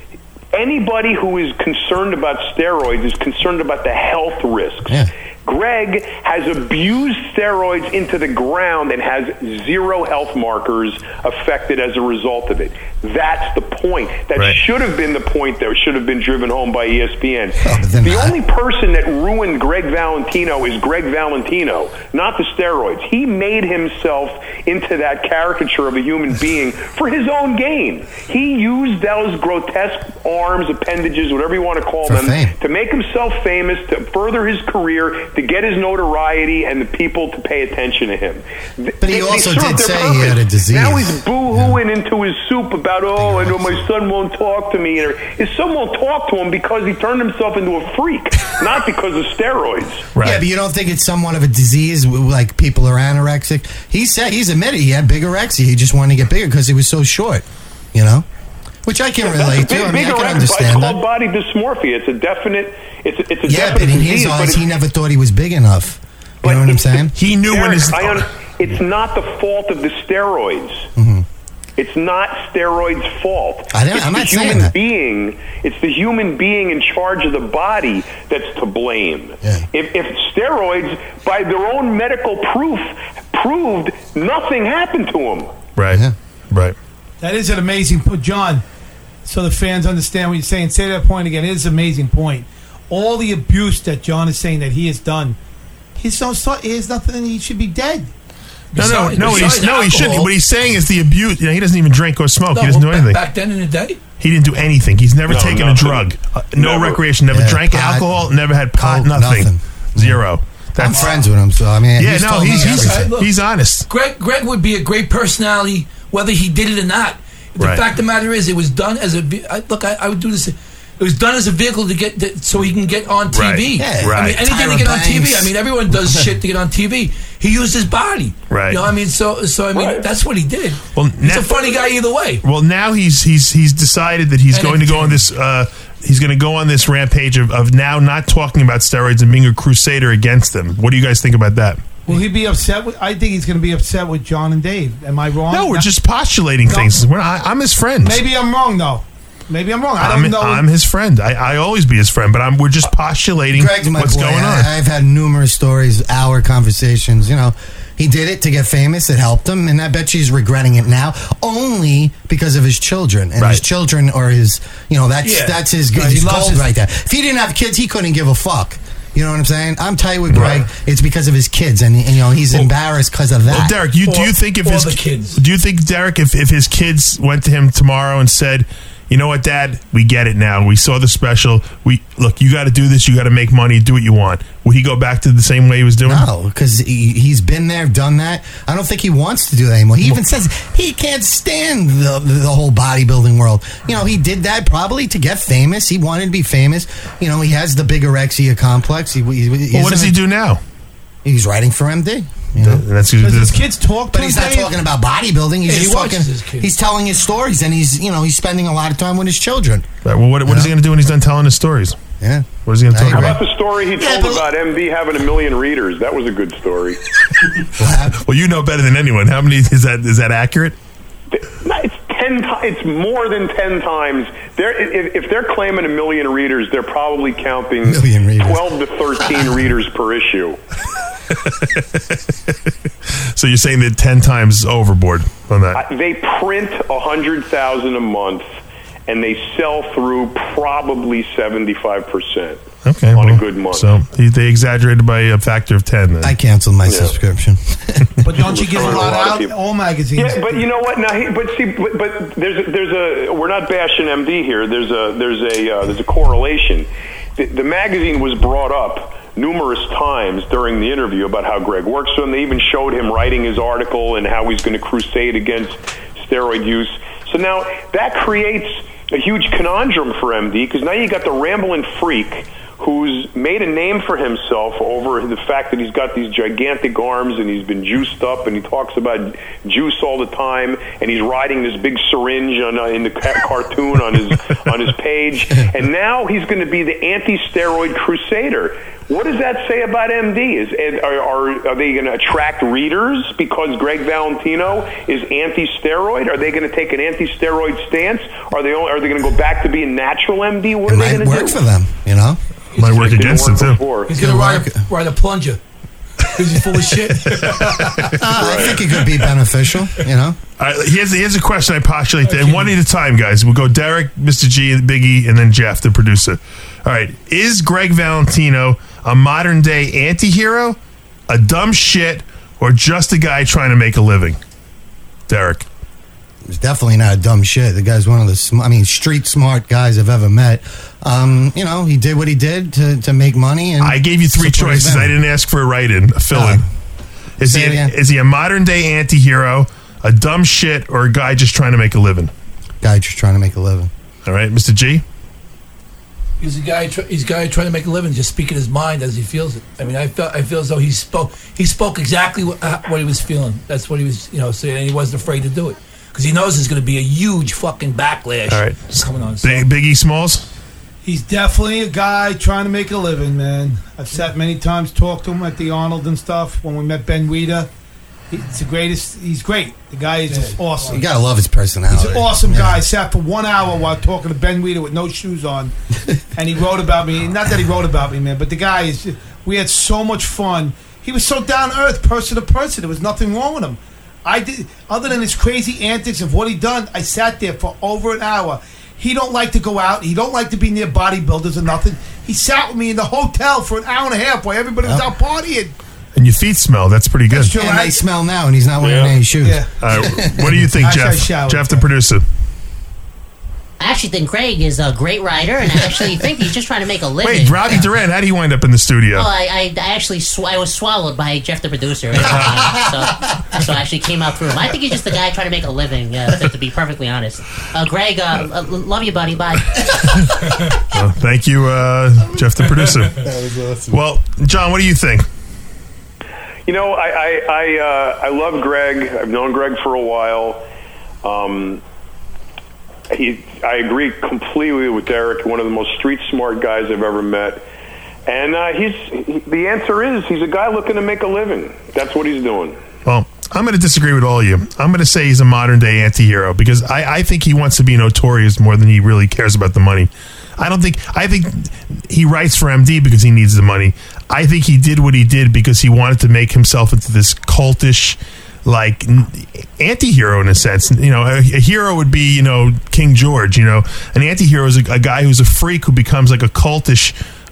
Anybody who is concerned about steroids is concerned about the health risks. Yeah. Greg has abused steroids into the ground and has zero health markers affected as a result of it. That's the point. That Right. should have been the point that should have been driven home by E S P N. Oh, but then the not. only person that ruined Greg Valentino is Greg Valentino, not the steroids. He made himself into that caricature of a human being for his own gain. He used those grotesque arms, appendages, whatever you want to call For them, fame. to make himself famous, to further his career, to get his notoriety and the people to pay attention to him. But he They- they also served did their say he had a disease. Now he's boo-hooing into his soup about, oh, I know my son won't talk to me. His son won't talk to him because he turned himself into a freak, not because of steroids. Right. Yeah, but you don't think it's somewhat of a disease, like people are anorexic? He said, he's admitted he had bigorexia. He just wanted to get bigger because he was so short, you know? Which I can relate Big, to. I mean, I bigorexia, can it's understand called that. body dysmorphia. It's a definite, it's a, it's a Yeah, but definite in his disease. but eyes, it's- he never thought he was big enough. You but know what I'm it's- saying? He knew when Derek, his. I un- it's not the fault of the steroids. Mm-hmm. It's not steroids' fault. I don't- it's I'm the not saying human that. being. It's the human being in charge of the body that's to blame. Yeah. If, if steroids, by their own medical proof, proved nothing happened to them. Right. Yeah. Right. That is an amazing point, John. So the fans understand what you're saying. Say that point again. It is an amazing point. All the abuse that John is saying that he has done, he's so, so he has nothing. He should be dead. No, no, Besides- no. He's, besides no, he shouldn't. alcohol- What he's saying is the abuse. You know, he doesn't even drink or smoke. No, he doesn't do back- anything. Back then in the day, He didn't do anything. He's never No, taken a nothing. drug. Uh, no Never. recreation. Never Yeah, drank pot, alcohol. Never had pot. coke, nothing. nothing. Zero. I'm That's, friends with him, so I mean, Yeah, he's no, told me he's he's, everything. Look. he's honest. Greg Greg would be a great personality whether he did it or not. The Right. fact of the matter is, it was done as a ve- I, look. I, I would do this. It was done as a vehicle to get that, so he can get on T V. Right. Yeah. I Right. mean, anything Tyra to get on T V. Banks. I mean, everyone does shit to get on T V. He used his body. Right. You know, I mean, so so I mean, Right. that's what he did. Well, he's now- a funny guy either way. Well, now he's he's he's decided that he's And going to go on this. Uh, he's going to go on this rampage of, of now not talking about steroids and being a crusader against them. What do you guys think about that? Will he be upset with? I think he's going to be upset with John and Dave. Am I wrong? No, we're Not- just postulating No. things. We're not, I, I'm his friend. Maybe I'm wrong though. Maybe I'm wrong. I don't I'm, know. I'm his friend. I, I always be his friend, but I'm we're just postulating Greg's my what's boy. going on. I, I've had numerous stories, hour conversations. You know, he did it to get famous. It helped him, and I bet she's regretting it now, only because of his children. And Right. his children are his. You know, that's Yeah. that's his. Right, his he loves gold his- right there. If he didn't have kids, he couldn't give a fuck. You know what I'm saying? I'm tight with Greg. Right. It's because of his kids, and, and you know he's embarrassed because of that. Well, Derek, you do Or- you think if or his the kids. do you think Derek if, if his kids went to him tomorrow and said, you know what, Dad? We get it now. We saw the special. We look. You got to do this. You got to make money. Do what you want. Would he go back to the same way he was doing? No, because he, he's been there, done that. I don't think he wants to do that anymore. He even says he can't stand the, the whole bodybuilding world. You know, he did that probably to get famous. He wanted to be famous. You know, he has the bigorexia complex. He, he, well, what does he do now? He's writing for M D. You know? That's Does his kids talk? But he's not talking about bodybuilding. He's Yeah, he just watches talking. his kids. He's telling his stories, and he's you know he's spending a lot of time with his children. Right, well, what, what is he going to do when he's done telling his stories? Yeah. What is he going to talk How about? about the story he told about M D having a million readers? That was a good story. Well, you know better than anyone. How many is that? Is that accurate? It's ten. Ti- it's more than ten times. They're, if, if they're claiming a million readers, they're probably counting Million readers. twelve to thirteen readers per issue. So you're saying that ten times overboard on that? Uh, they print a hundred thousand a month, and they sell through probably seventy-five percent. Okay, on well, a good month. So he, they exaggerated by a factor of ten. Then. I canceled my Yeah. subscription. But don't you give a Throwing a lot lot of out? people. All magazines. Yeah, but you know what? Now, he, but see, but, but there's a, there's a we're not bashing M D here. There's a there's a uh, there's a correlation. The, the magazine was brought up numerous times during the interview about how Greg works for him. They even showed him writing his article and how he's going to crusade against steroid use. So now that creates a huge conundrum for M D, because now you got the rambling freak who's made a name for himself over the fact that he's got these gigantic arms and he's been juiced up, and he talks about juice all the time, and he's riding this big syringe on, uh, in the ca- cartoon on his on his page, and now he's going to be the anti-steroid crusader. What does that say about M D? Is are, are, are they going to attract readers because Greg Valentino is anti-steroid? Are they going to take an anti-steroid stance? Are they are they going to go back to being natural M D? What It are they might going to do? work for them, you know. Might work Didn't against work him too. before. He's going to ride a, ride a plunger. Because he's full of shit. Uh, I think it could be beneficial, you know. All right, here's, here's a question I postulate, and one at a time, guys. We'll go Derek, Mister G, Biggie, and then Jeff, the producer. All right, is Greg Valentino a modern-day anti-hero, a dumb shit, or just a guy trying to make a living? Derek. He's definitely not a dumb shit. The guy's one of the, sm- I mean, street smart guys I've ever met. Um, you know, he did what he did to, to make money. And I gave you three support his choices. I family. didn't ask for a write-in, a fill-in. Uh, is, he say it a, again. is he a modern-day anti-hero, a dumb shit, or a guy just trying to make a living? Guy just trying to make a living. All right, Mister G? He's a guy. Tr- he's a guy trying to make a living, just speaking his mind as he feels it. I mean, I felt. I feel as though he spoke. He spoke exactly what, uh, what he was feeling. That's what he was, you know, saying. And he wasn't afraid to do it because he knows there's going to be a huge fucking backlash. All right. coming on. So Big, Biggie Smalls? He's definitely a guy trying to make a living, man. I've sat many times, talked to him at the Arnold and stuff. When we met Ben Weeder, he's the greatest. He's great. The guy is just awesome. You gotta love his personality. He's an awesome Yeah. guy. I sat for one hour while talking to Ben Weeder with no shoes on, and he wrote about me. Not that he wrote about me, man, but the guy is. We had so much fun. He was so down to earth, person to person. There was nothing wrong with him. I did, other than his crazy antics of what he done. I sat there for over an hour. He don't like to go out. He don't like to be near bodybuilders or nothing. He sat with me in the hotel for an hour and a half while everybody was Oh. out partying. And your feet smell. That's pretty good. That's true. And I- they smell now, and he's not wearing Yeah. any shoes. Yeah. All right, what do you think, Actually, I Jeff? showered. Jeff, the producer. I actually think Greg is a great writer, and I actually think he's just trying to make a living. Wait, Robbie Durant, how do you wind up in the studio? Oh, I, I, I actually sw- I was swallowed by Jeff the producer, so, so I actually came out through him. I think he's just a guy trying to make a living, uh, to, to be perfectly honest. Uh, Greg, uh, uh, love you, buddy. Bye. Well, thank you, uh, Jeff, the producer. That was awesome. Well, John, what do you think? You know, I I I, uh, I love Greg. I've known Greg for a while. Um, he, I agree completely with Derek. One of the most street smart guys I've ever met. And uh, he's he, the answer is he's a guy looking to make a living. That's what he's doing. Well, I'm going to disagree with all of you. I'm going to say he's a modern day anti-hero because I, I think he wants to be notorious more than he really cares about the money. I don't think I think he writes for M D because he needs the money. I think he did what he did because he wanted to make himself into this cultish, like, n- anti-hero in a sense. You know, a, a hero would be, you know, King George. You know, an anti-hero is a, a guy who's a freak who becomes like a cultish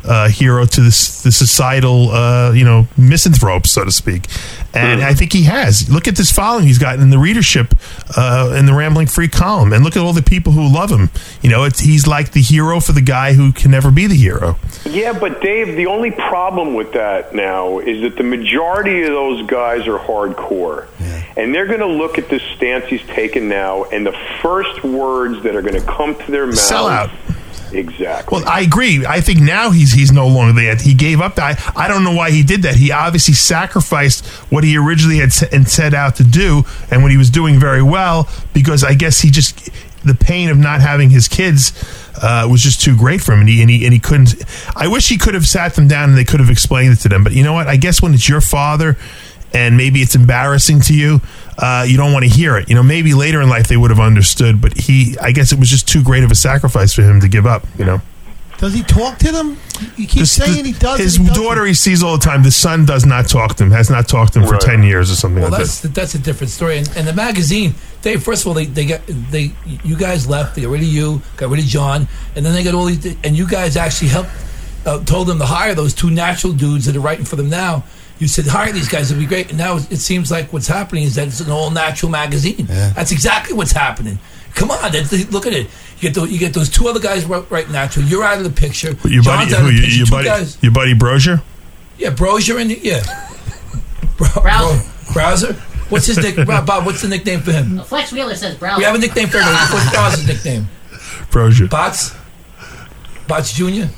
uh, hero to this the societal, uh, you know, misanthrope, so to speak. And I think he has. Look at this following he's gotten in the readership uh, in the Rambling Free column, and look at all the people who love him. You know, it's, he's like the hero for the guy who can never be the hero. Yeah, but Dave, the only problem with that now is that the majority of those guys are hardcore. Yeah. And they're going to look at this stance he's taken now, and the first words that are going to come to their mouth... Sell out. Exactly. Well, I agree. I think now he's he's no longer there. He gave up. I, I don't know why he did that. He obviously sacrificed what he originally had set, set out to do, and when he was doing very well, because I guess he just... The pain of not having his kids uh, was just too great for him, and he, and he and he couldn't... I wish he could have sat them down and they could have explained it to them. But you know what? I guess when it's your father... and maybe it's embarrassing to you, uh, you don't want to hear it. You know, maybe later in life they would have understood, but he, I guess it was just too great of a sacrifice for him to give up, you know. Does he talk to them? You keep This- saying the- he does. His and he daughter doesn't. he sees all the time. The son does not talk to him, has not talked to him for ten years or something Well, like that's that. that's a different story. And, and the magazine, they first of all, they they got they you guys left. They got rid of you, got rid of John, and then they got all these. And you guys actually helped, uh, told them to hire those two natural dudes that are writing for them now. You said hire these guys; it'd be great. And now it seems like what's happening is that it's an all natural magazine. Yeah. That's exactly what's happening. Come on, that's- look at it. You get those, you get those two other guys right, right natural. You're out of the picture. But your buddy, John's out who, of the your, picture. your Two buddy, guys- your buddy Brozier? Yeah, Brozier and yeah, Bro, Browser. Bro, Browser. What's his nick? Bob, what's the nickname for him? Flex Wheeler says Browser. We have a nickname for him. What's Browser's nickname? Brozier. Bots. Bots Junior.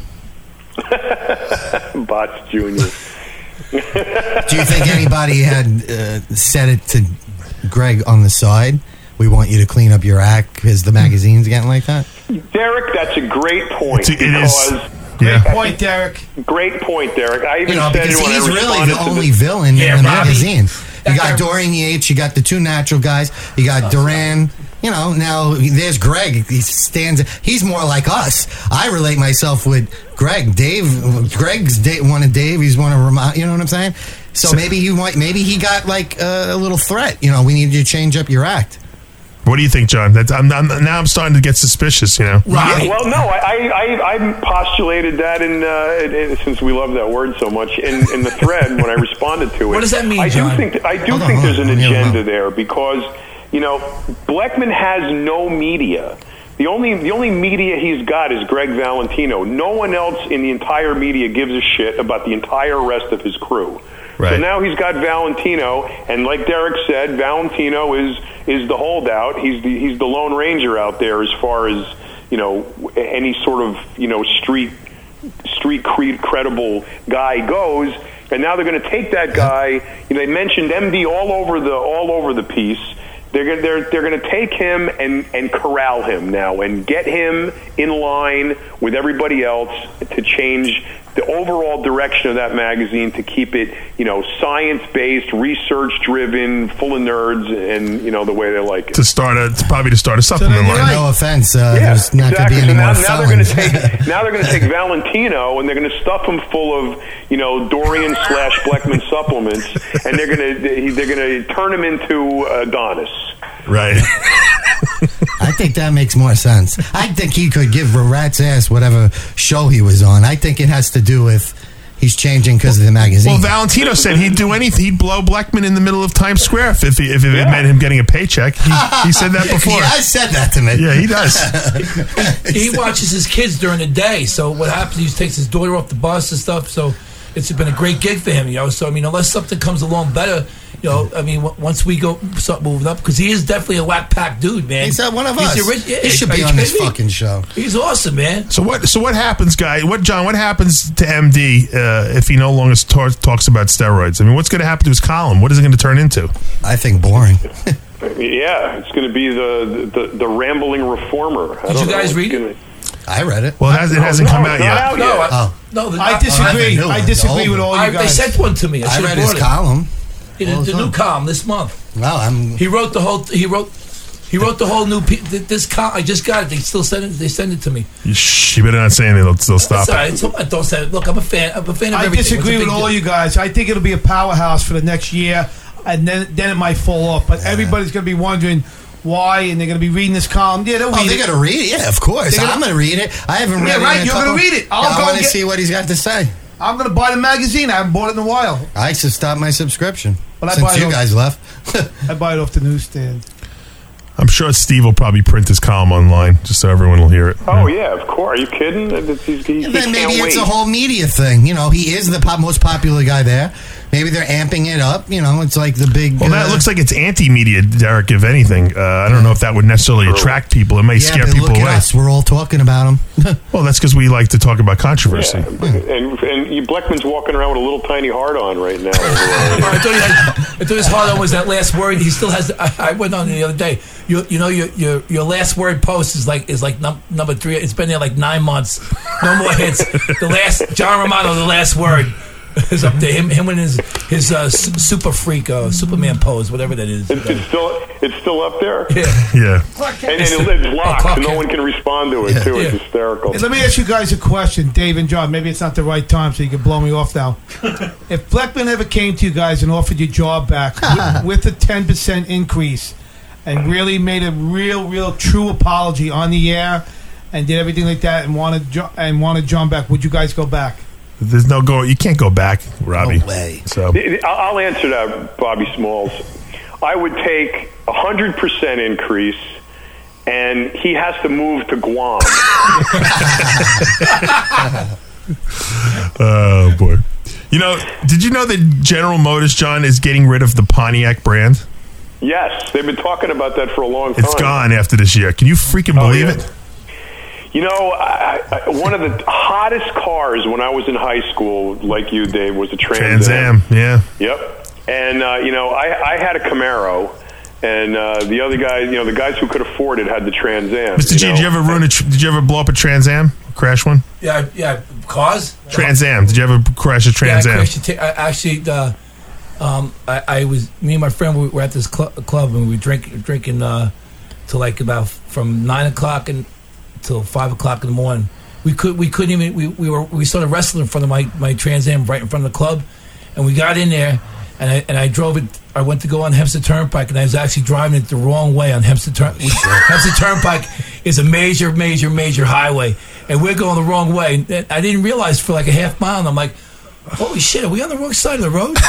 Bots Junior Do you think anybody had uh, said it to Greg on the side? We want you to clean up your act because the magazine's getting like that? Derek, that's a great point. It's- it is. because Yeah. Great point, Derek. Great point, Derek. I even You know, said because it when he's I really responded the to only the, villain Yeah, in the Robbie. magazine. You That got guy- Dorian Yates, you got the two natural guys, you got Duran. You know, now there's Greg. He stands. He's more like us. I relate myself with Greg. Dave. Greg's da- one of Dave. He's one of Ramon. You know what I'm saying? So, So- maybe he might. Maybe he got like uh, a little threat. You know, we need you to change up your act. What do you think, John? That's, I'm, I'm, now I'm starting to get suspicious, you know? Right. Yeah, well, no, I, I, I postulated that in, uh, in, in- since we love that word so much in, in the thread when I responded to it. What does that mean, I John? do think I do Hold on, think hold there's on. an Let me agenda know. there because you know Bleckman has no media. The only the only media he's got is Greg Valentino. No one else in the entire media gives a shit about the entire rest of his crew. Right. So now he's got Valentino, and like Derek said, Valentino is is the holdout. He's the he's the Lone Ranger out there as far as you know any sort of you know street street cre- credible guy goes. And now they're going to take that guy. You know, they mentioned M D all over the all over the piece. They're gonna, they're they're going to take him and and corral him now and get him in line with everybody else to change the overall direction of that magazine to keep it, you know, science-based, research-driven, full of nerds, and you know the way they like it. To start a, to probably to start a supplement you're line. right. No offense. Uh, Yeah, there's not exactly. going to be any so now, more now they're going to felons. take now they're going to take Valentino and they're going to stuff him full of you know Dorian slash Bleckman supplements, and they're going to they're going to turn him into Adonis. Right. I think that makes more sense. I think he could give a rat's ass whatever show he was on. I think it has to do with he's changing because of the magazine. Well, Valentino said he'd do anything. He'd blow Bleckman in the middle of Times Square if, if, if it Yeah. meant him getting a paycheck. He, he said that before. Yeah, I said that to me. Yeah, he does. He watches his kids during the day. So what happens? He takes his daughter off the bus and stuff. So it's been a great gig for him, you know. So I mean, unless something comes along better, you know. I mean, w- once we go start moving up, because he is definitely a whack pack dude, man. He's uh, one of He's us. the ori- yeah, he should are be you on this kidding me? fucking show. He's awesome, man. So what? So what happens, guy? What, John? What happens to M D uh, if he no longer tar- talks about steroids? I mean, what's going to happen to his column? What is it going to turn into? I think boring. Yeah, it's going to be the, the the rambling reformer. I Did don't you guys know. read It's it? I read it. Well, it, has, it No, hasn't no, come it's out not yet. out No, yet. I, Oh. no. The, I the disagree. new I one, disagree the with old all I, you they guys. sent one to me. I, I should read have his brought it. column. He did What was the new that? column this month. Well, I'm. He wrote the whole. He wrote. He wrote the whole new. Pe- th- this column. I just got it. They still send it. They send it to me. You, shh, you better not say anything. They'll, they'll stop It's all it. right. It's- don't say it. Look, I'm a fan. I'm a fan of I everything. disagree What's with the big all deal? you guys. I think it'll be a powerhouse for the next year, and then then it might fall off. But everybody's going to be wondering why, and they're going to be reading this column. Yeah, they'll read Oh, they're it. going to read it. Yeah, of course. They're gonna- I'm going to read it. I haven't read Yeah, it. right, in a you're gonna couple- read it. I'll Yeah, go I want and to get- see what he's got to say. I'm going to buy the magazine. I haven't bought it in a while. I should stop my subscription But I since buy it you off- guys left. I buy it off the newsstand. I'm sure Steve will probably print his column online just so everyone will hear it. Oh yeah, of course. Are you kidding? He's, he, he And then can't maybe it's wait. a whole media thing. You know, he is the pop, most popular guy there. Maybe they're amping it up. You know, it's like the big. Well, that uh, looks like it's anti-media, Derek, if anything. Uh, I don't know if that would necessarily attract people. It may yeah, scare but people look away. at us. We're all talking about him. Well, that's because we like to talk about controversy. Yeah, and and you, Bleckman's walking around with a little tiny heart on right now. I thought, he had, I thought his hard on was that last word. He still has. I, I went on the other day. You you know your your your last word post is like is like num, number three. It's been there like nine months. No more hits. The last John Romano. The last word is up there. Him him and his his uh, su- super freak uh, Superman pose, whatever that is. It's, it's still it's still up there. Yeah. Yeah. And, and it's locked, Oh, so no one can respond to it too. It's Yeah. hysterical. Hey, let me ask you guys a question, Dave and John. Maybe it's not the right time, so you can blow me off now. If Bleckman ever came to you guys and offered your job back with, with a ten percent increase and really made a real, real, true apology on the air and did everything like that and wanted jo- and wanted John back, would you guys go back? There's no go. You can't go back, Robbie. No way. So I'll I'll answer that, Bobby Smalls. I would take a hundred percent increase, and he has to move to Guam. Oh boy. You know, did you know that General Motors, John, is getting rid of the Pontiac brand? Yes, they've been talking about that for a long time. It's gone after this year. Can you freaking Oh, believe yeah. it? You know, I, I, one of the hottest cars when I was in high school, like you, Dave, was a Trans Am. Trans Am, yeah. Yep. And, uh, you know, I, I had a Camaro, and uh, the other guys, you know, the guys who could afford it had the Trans Am. Mister G, know? did you ever ruin a? Tr- Did you ever blow up a Trans Am? Crash one? Yeah, yeah. Cause Trans Am. Did you ever crash a Trans yeah, I Am? crashed a ta- I, actually, uh, um, I, I was me and my friend we were at this cl- club and we were drinking drinking uh, till like about from nine o'clock and till five o'clock in the morning. We could we couldn't even we, we were we started wrestling in front of my, my Trans Am right in front of the club, and we got in there and I and I drove it. I went to go on Hempstead Turnpike and I was actually driving it the wrong way on Hempstead Turnpike. Hempstead Turnpike is a major major major highway, and we're going the wrong way. And I didn't realize for like a half mile. And I'm like, holy shit, are we on the wrong side of the road?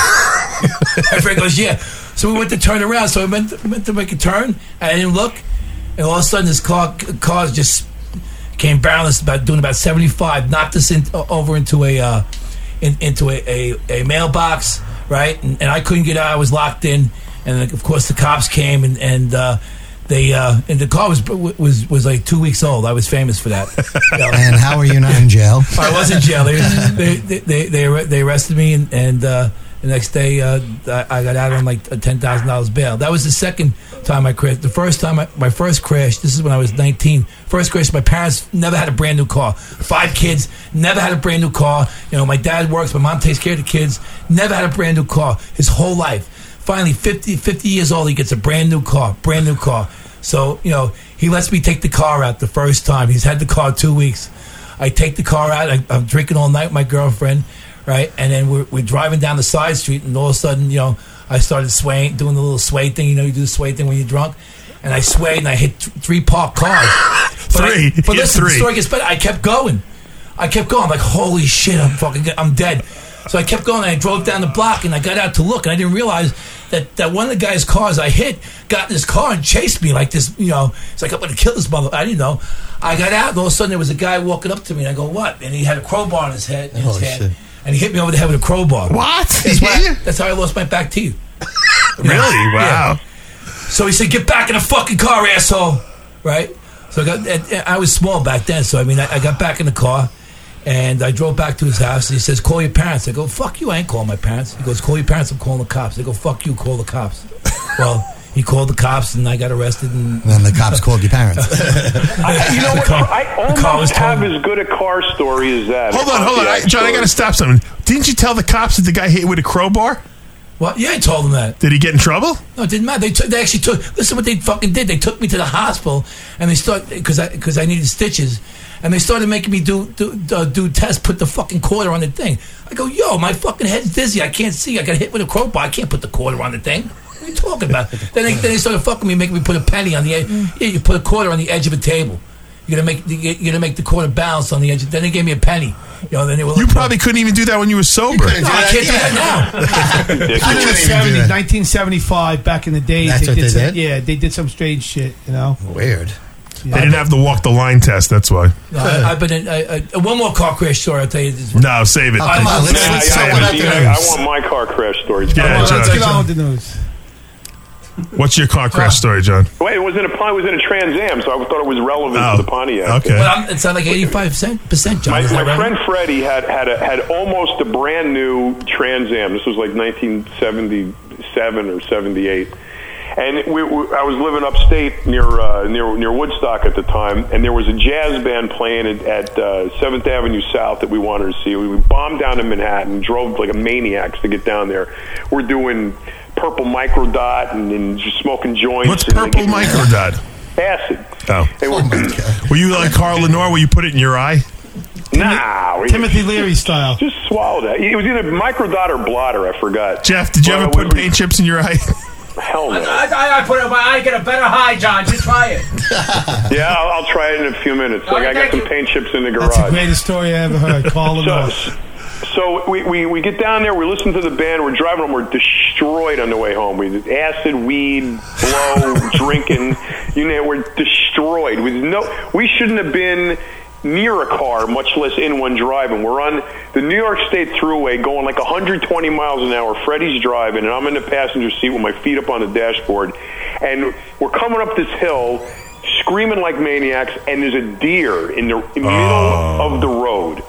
My friend goes, yeah. So we went to turn around. So I meant to, meant to make a turn. I didn't look. And all of a sudden, this car car just came barreling about doing about seventy-five, knocked us in, over into a uh, in, into a, a, a mailbox, right? And, and I couldn't get out. I was locked in. And of course, the cops came and and uh, they uh, and the car was was was like two weeks old. I was famous for that. You know? And how are you not in jail? I was in jail. They they they they, they, they arrested me, and, and uh, the next day uh, I got out on like a ten thousand dollars bail. That was the second time I crashed. The first time, I, my first crash. This is when I was nineteen. First crash. My parents never had a brand new car. Five kids, never had a brand new car. You know, my dad works. My mom takes care of the kids. Never had a brand new car his whole life. Finally, fifty, fifty years old, he gets a brand new car. Brand new car. So, you know, he lets me take the car out the first time. He's had the car two weeks. I take the car out. I, I'm drinking all night with my girlfriend, right? And then we're, we're driving down the side street, and all of a sudden, you know, I started swaying, doing the little sway thing. You know, you do the sway thing when you're drunk. And I swayed, and I hit th- three parked cars. But Three. I, but Yeah, listen, three. the story gets better. I kept going. I kept going. I'm like, holy shit, I'm fucking, I'm dead. So I kept going, and I drove down the block, and I got out to look, and I didn't realize that, that one of the guy's cars I hit got in his car and chased me like this, you know. It's like, I'm going to kill this mother. I didn't know. I got out, and all of a sudden there was a guy walking up to me, and I go, what? And he had a crowbar in his head, in his Oh, hand, shit. and he hit me over the head with a crowbar. What? That's, why, that's how I lost my back teeth. Really? Wow. Yeah. So he said, get back in the fucking car, asshole. Right? So I got, and- and I was small back then, so I mean, I, I got back in the car, and I drove back to his house, and he says, call your parents. I go, fuck you, I ain't calling my parents. He goes, call your parents, I'm calling the cops. I go, fuck you, call the cops. Well, he called the cops, and I got arrested. And And then the cops called your parents. I, you know what? car- I the car was almost have totaled. as good a car story as that. Hold on, hold on. I, John, I got to stop something. Didn't you tell the cops that the guy hit you with a crowbar? Well, yeah, I told him that. Did he get in trouble? No, it didn't matter. They took. They actually took. Listen, what they fucking did. They took me to the hospital, and they started because I because I needed stitches, and they started making me do do uh, do tests. Put the fucking quarter on the thing. I go, yo, my fucking head's dizzy. I can't see. I got hit with a crowbar. I can't put the quarter on the thing. What are you talking about? then, they, then they started fucking me, making me put a penny on the edge. Yeah, you put a quarter on the edge of a table. You're gonna make you're gonna make the quarter bounce on the edge. Then they gave me a penny. You know, then they were You like, probably couldn't even do that when you were sober. No, I can't do that now. nineteen seventy-five, back in the days. That's what did they some, did? Yeah, they did some strange shit, you know? Weird. They didn't have to walk the line test. That's why. No, I, I've been in I, I, one more car crash story. I'll tell you this. No, save it. Oh, come on, let's, Yeah, let's yeah, talk I, about want, the yeah, I news. want my car crash stories. Yeah, Come on, let's John. get on with the news. What's your car crash story, John? Wait, it was in a it was in a Trans Am, so I thought it was relevant Oh, to the Pontiac. okay. But I'm, it's not like eighty-five percent, John. My, Is that my right? friend Freddie had had a, had almost a brand new Trans Am. This was like nineteen seventy-seven or seventy-eight, and we, we, I was living upstate near uh, near near Woodstock at the time, and there was a jazz band playing at, at uh, Seventh Avenue South that we wanted to see. We, we bombed down to Manhattan, drove like a maniacs to get down there. We're doing Purple Microdot and, and just smoking joints. What's and purple like, microdot? Acid. Oh. They were, Were you like Carl Lenore where you put it in your eye? nah, we Timothy Leary style. just swallowed it. It was either Microdot or blotter. I forgot. Jeff, did you Well, ever we- put paint chips in your eye? Hell no. I, I, I put it in my eye, get a better high, John. Just try it. Yeah, I'll, I'll try it in a few minutes. Like I got thank some you. paint chips in the That's the garage. greatest story I ever heard. Call the So, North. so we, we, we get down there, we listen to the band, we're driving home, we're destroyed on the way home. We did acid, weed, blow, drinking, you know, we're destroyed. With no, we shouldn't have been near a car, much less in one driving. We're on the New York State Thruway going like one hundred twenty miles an hour. Freddie's driving, and I'm in the passenger seat with my feet up on the dashboard. And we're coming up this hill, screaming like maniacs, and there's a deer in the middle Oh. of the road.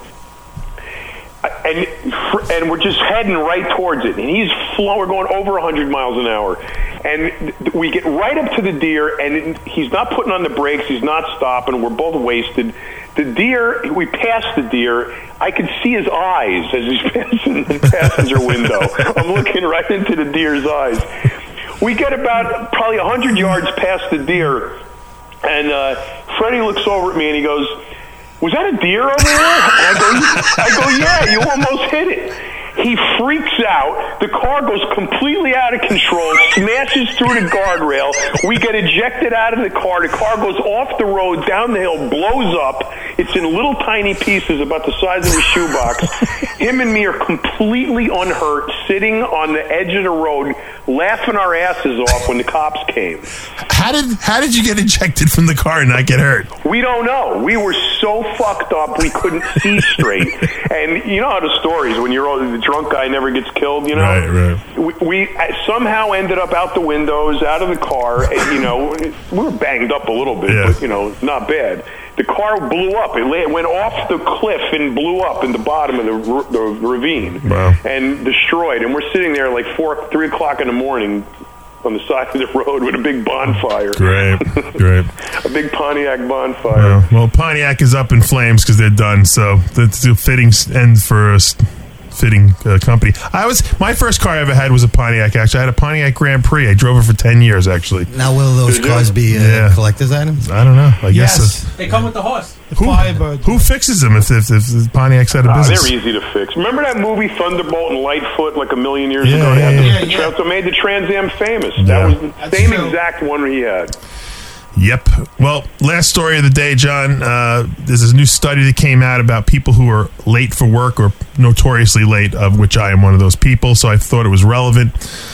And and we're just heading right towards it. And he's flow. We're going over one hundred miles an hour. And th- we get right up to the deer, and it, he's not putting on the brakes. He's not stopping. We're both wasted. The deer, we passed the deer. I could see his eyes as he's passing the passenger window. I'm looking right into the deer's eyes. We get about probably one hundred yards past the deer, and uh, Freddie looks over at me and he goes, "Was that a deer over there?" And I go, I go, "Yeah, you almost hit it." He freaks out. The car goes completely out of control, smashes through the guardrail. We get ejected out of the car. The car goes off the road, down the hill, blows up. It's in little tiny pieces about the size of a shoebox. Him and me are completely unhurt, sitting on the edge of the road, laughing our asses off when the cops came. How did how did you get ejected from the car and not get hurt? We don't know. We were so fucked up we couldn't see straight. And you know how the stories when you're the drunk guy never gets killed. You know, Right, right. We, we somehow ended up out the windows, out of the car. And, you know, we were banged up a little bit, Yeah. but you know, not bad. The car blew up. It, lay, it went off the cliff and blew up in the bottom of the, r- the ravine Wow. and destroyed. And we're sitting there like four, three o'clock in the morning on the side of the road with a big bonfire. Great, great. A big Pontiac bonfire. Yeah. Well, Pontiac is up in flames because they're done. So that's a fitting end for a s- fitting uh, company. I was my first car I ever had was a Pontiac. Actually, I had a Pontiac Grand Prix. I drove it for ten years. Actually, Now, will those Did you? cars be uh, Yeah. collector's items? I don't know. I Yes. guess. They come with the horse. The Who, Firebird. who fixes them if if, if the Pontiac's out of Ah, business? they're easy to fix. Remember that movie Thunderbolt and Lightfoot like a million years Yeah, ago? They had yeah, the- yeah. the Trans- that made the Trans Am famous. Yeah. That was the That's same true. exact one he had. Yep. Well, last story of the day, John. Uh, there's a new study that came out about people who are late for work or notoriously late, of which I am one of those people. So I thought it was relevant.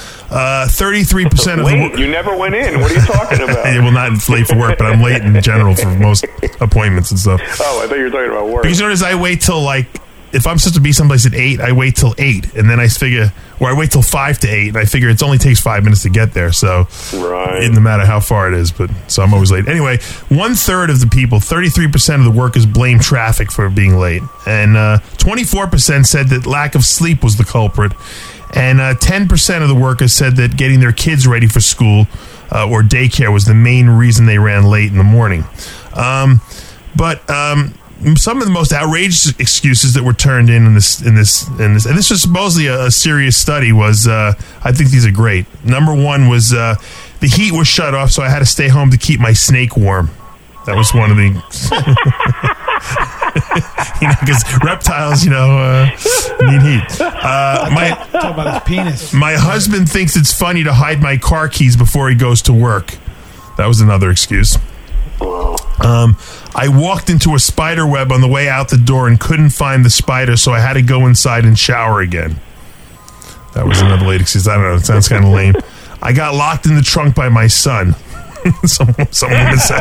Uh, thirty-three percent of the Late? You never went in. What are you talking about? Yeah, well, not late for work, but I'm late in general for most appointments and stuff. Oh, I thought you were talking about work. Because you notice I wait till like, if I'm supposed to be someplace at eight, I wait till eight, and then I figure, or I wait till five to eight, and I figure it only takes five minutes to get there. So, Right. no matter how far it is, but so I'm always late. Anyway, one third of the people, thirty-three percent of the workers blame traffic for being late, and uh, twenty-four percent said that lack of sleep was the culprit, and uh, ten percent of the workers said that getting their kids ready for school uh, or daycare was the main reason they ran late in the morning. Um, but um, some of the most outrageous excuses that were turned in in this in this in this and this was supposedly a, a serious study was uh, I think these are great. Number one was uh, the heat was shut off, so I had to stay home to keep my snake warm. That was one of the, you know, because reptiles, you know, uh, Need heat. Uh, my Talk about his penis. my husband thinks it's funny to hide my car keys before he goes to work. That was another excuse. Um, I walked into a spider web on the way out the door and couldn't find the spider, so I had to go inside and shower again. That was another late excuse. I don't know. It sounds kind of lame. I got locked in the trunk by my son. some, some woman said.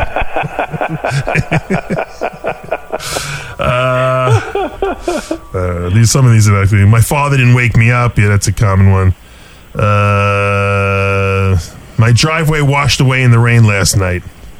uh, uh, these some of these are actually. My father didn't wake me up. Yeah, that's a common one. Uh, my driveway washed away in the rain last night.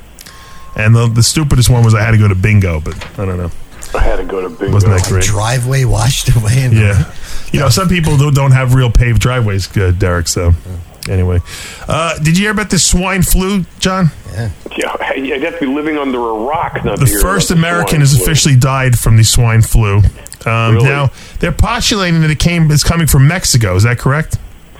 And the, the stupidest one was I had to go to bingo, but I don't know. I had to go to bingo. Wasn't that great? Driveway washed away. In Yeah. the You know, some people don't, don't have real paved driveways, uh, Derek, so anyway. Uh, did you hear about the swine flu, John? Yeah. Yeah, you'd have to be living under a rock not The to hear first about the American swine has flu. officially died from the swine flu. Um, Really? Now, they're postulating that it came is coming from Mexico. Is that correct?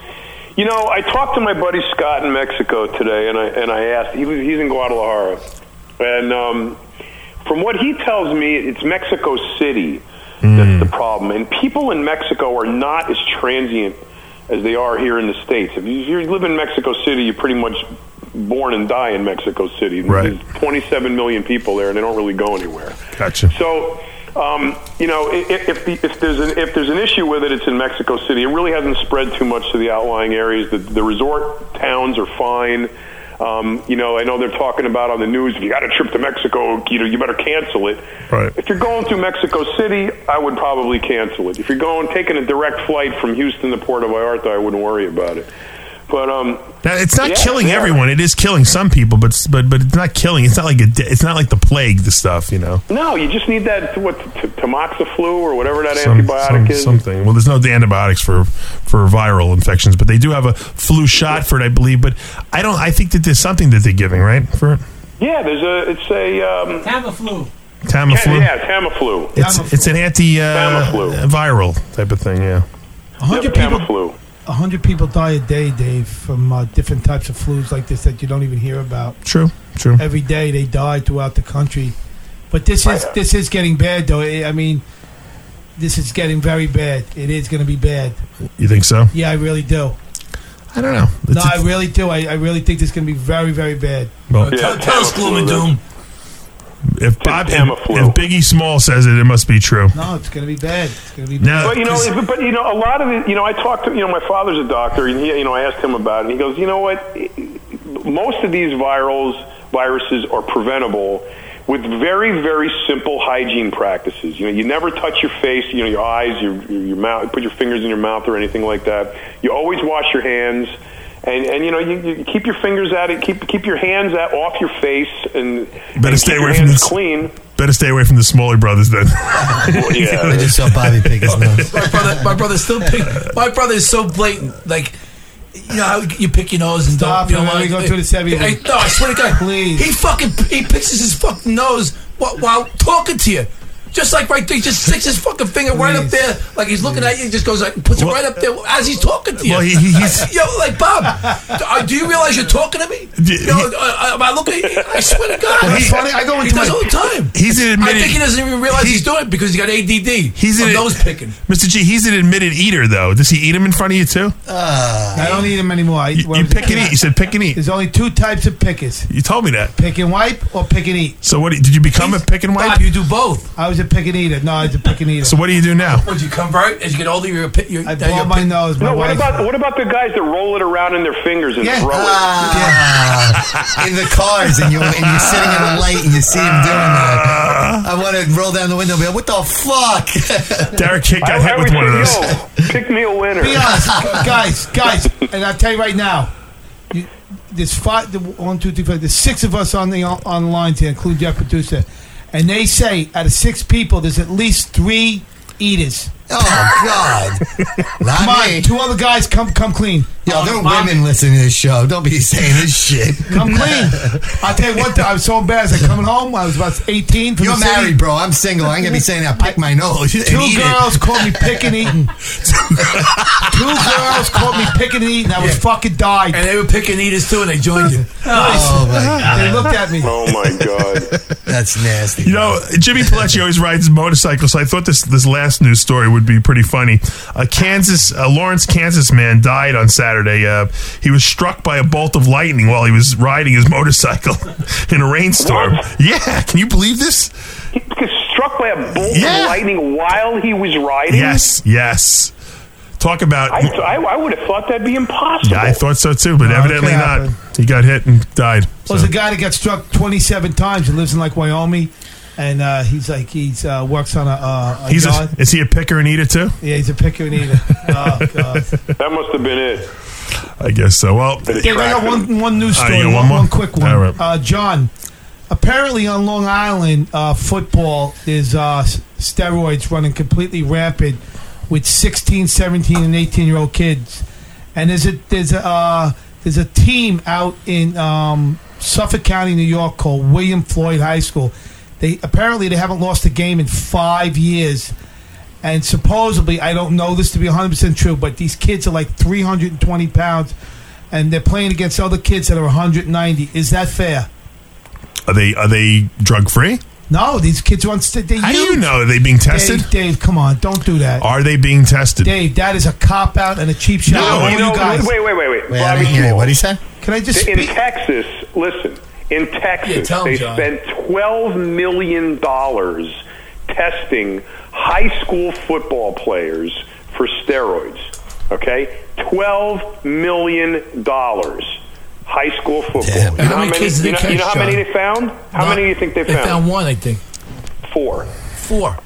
You know, I talked to my buddy Scott in Mexico today, and I and I asked. He was, he's in Guadalajara, and um, from what he tells me, it's Mexico City that's the problem. And people in Mexico are not as transient as they are here in the States. If you, if you live in Mexico City, you're pretty much born and die in Mexico City. Right. There's twenty-seven million people there, and they don't really go anywhere. Gotcha. So, um, you know, if if, the, if there's an if there's an issue with it, it's in Mexico City. It really hasn't spread too much to the outlying areas. The, the resort towns are fine. Um, you know, I know they're talking about on the news, if you got a trip to Mexico, you know, you better cancel it. Right. If you're going through Mexico City, I would probably cancel it. If you're going taking a direct flight from Houston to Puerto Vallarta, I wouldn't worry about it. But um, Now, it's not yeah, killing yeah. everyone. It is killing some people, but but but it's not killing. It's not like a. de- It's not like the plague. The stuff, you know. No, you just need that what t- Tamoxiflu or whatever that Some- antibiotic some- is. Something. Well, there's no antibiotics for for viral infections, but they do have a flu shot for it, I believe. But I don't. I think that there's something that they're giving, right? For it, Yeah, there's a. It's a. Um, Tamiflu. Tamiflu. Yeah, Tamiflu. It's it's an anti uh, Tamiflu. viral type of thing. Yeah. A hundred Yep, people. Tamiflu. A hundred people die a day, Dave, from uh, different types of flus like this that you don't even hear about. True. True. Every day they die throughout the country. But this is this is getting bad, though. I I mean, this is getting very bad. It is going to be bad. You think so? Yeah, I really do. I don't know. No, It's I a- really do. I, I really think this is going to be very, very bad. well, Tell, tell us gloom and doom. if Bob, if, Tamiflu. if Biggie Small says it, it must be true. No, it's going to be bad. It's going to be Now- bad. But you know, if- but you know, a lot of it. You know, I talked to you know, my father's a doctor, and he, you know, I asked him about it, and he goes, you know what, most of these virals, viruses are preventable with very, very simple hygiene practices. You know, you never touch your face, you know, your eyes, your your, your mouth, put your fingers in your mouth or anything like that. You always wash your hands. And, and you know you, you keep your fingers at it, keep keep your hands at, off your face, and, Better and stay keep away your from hands this- clean. Better stay away from the smaller brothers then. Well, yeah, I just saw Bobby pick his nose. My brother, my brother's still pick, my brother is so blatant. Like, you know how you pick your nose and Stop don't. You it, know, let me like, go through the seven. I, no, I swear to God, Please. he fucking he picks his fucking nose while, while talking to you. Just like right there, he just sticks his fucking finger right up Please. there, like he's looking at you. He just goes like, puts it right up there as he's talking to you. Well, he- he- he's- Yo, like Bob, uh, do you realize you're talking to me? D- You know, he- uh, am I looking at you? I swear to God, Well, it's funny, I go he into does my- all the time. He's an I admitted. think he doesn't even realize he- he's doing it because he got A D D. He's from an nose picking. Mister G. He's an admitted eater, though. Does he eat him in front of you too? I don't eat them anymore. I, You, when I you was a pick and kid, eat. You said pick and eat. There's only two types of pickers: You told me that. pick and wipe or pick and eat. So what? do you- Did you become a pick and wipe? Bob, you do both. I was a pick and eater. No, I was a pick and eater. So what do you do now? Would you convert as you get older? You're a pit. You're, I uh, blow you're my pit- nose. My No, what wife. about what about the guys that roll it around in their fingers and Yeah. throw it? Ah, in the cars, and you're, and you're sitting in the light, and you see him doing that. I want to roll down the window and be like, what the fuck? Derek Kick got I, hit I with would one of those. say, yo, pick me a winner. Be honest, guys, guys, and I'll tell you right now, you, there's five, the, one, two, three, four, there's six of us on the on the lines here, including Jeff producer, and they say out of six people, there's at least three eaters. Oh, God. Not Come on, me. two other guys, come come clean. Yo, there are women listening to this show. Don't be saying this shit. Come clean. I'll tell you one thing, I was so embarrassed. I coming home, I was about eighteen. From You're the city. married, bro. I'm single. I ain't going to be saying I pick my nose and Two eat girls it. called me picking eating. Two girls called me picking and eating. I was fucking died. And they were picking eaters too, and they joined you. Oh, my God. They looked at me. Oh my god! That's nasty. You know, Jimmy Pilecki always rides his motorcycle, so I thought this this last news story would be pretty funny. A Kansas, a Lawrence, Kansas man died on Saturday. Uh, he was struck by a bolt of lightning while he was riding his motorcycle in a rainstorm. What? Yeah, can you believe this? He was struck by a bolt Yeah. of lightning while he was riding? Yes, yes. Talk about. I, I, I would have thought that'd be impossible. Yeah, I thought so too, but No, it evidently can't not. happen. He got hit and died. Well, So. there's a guy that got struck twenty-seven times and lives in like Wyoming, and uh, he's like he's uh, works on a, uh, a He's yard. a, is he a picker and eater too? Yeah, he's a picker and eater. Oh God! That must have been it. I guess so. Well, Bit of Dave, I got tracking. one one news Uh, story. you one, want one one more? quick one. All right. Uh, John, apparently on Long Island, uh, football is uh, s- steroids running completely rampant with sixteen, seventeen, and eighteen year old kids. And there's a there's a uh, there's a team out in um, Suffolk County, New York, called William Floyd High School. They apparently they haven't lost a game in five years. And supposedly, I don't know this to be one hundred percent true, but these kids are like three hundred twenty pounds, and they're playing against other kids that are one hundred ninety. Is that fair? are they are they drug free? No, these kids are on. St- they're How do you huge. know? Are they being tested? Dave, Dave, come on, don't do that. Are they being tested? Dave, that is a cop out and a cheap shot. No, on all you know, you guys. wait, wait, wait, wait. Wait, I Bobby didn't hear you. Small. What'd he say? Can I just In speak? Texas, listen, in Yeah, Texas, tell 'em, they John. spent twelve million dollars testing high school football players for steroids. Okay? twelve million dollars. High school football. Damn. You know How how many many, kids did you they know, you know catch, how many John? they found? How Not- many do you think they They found? found one, I think. Four. Four.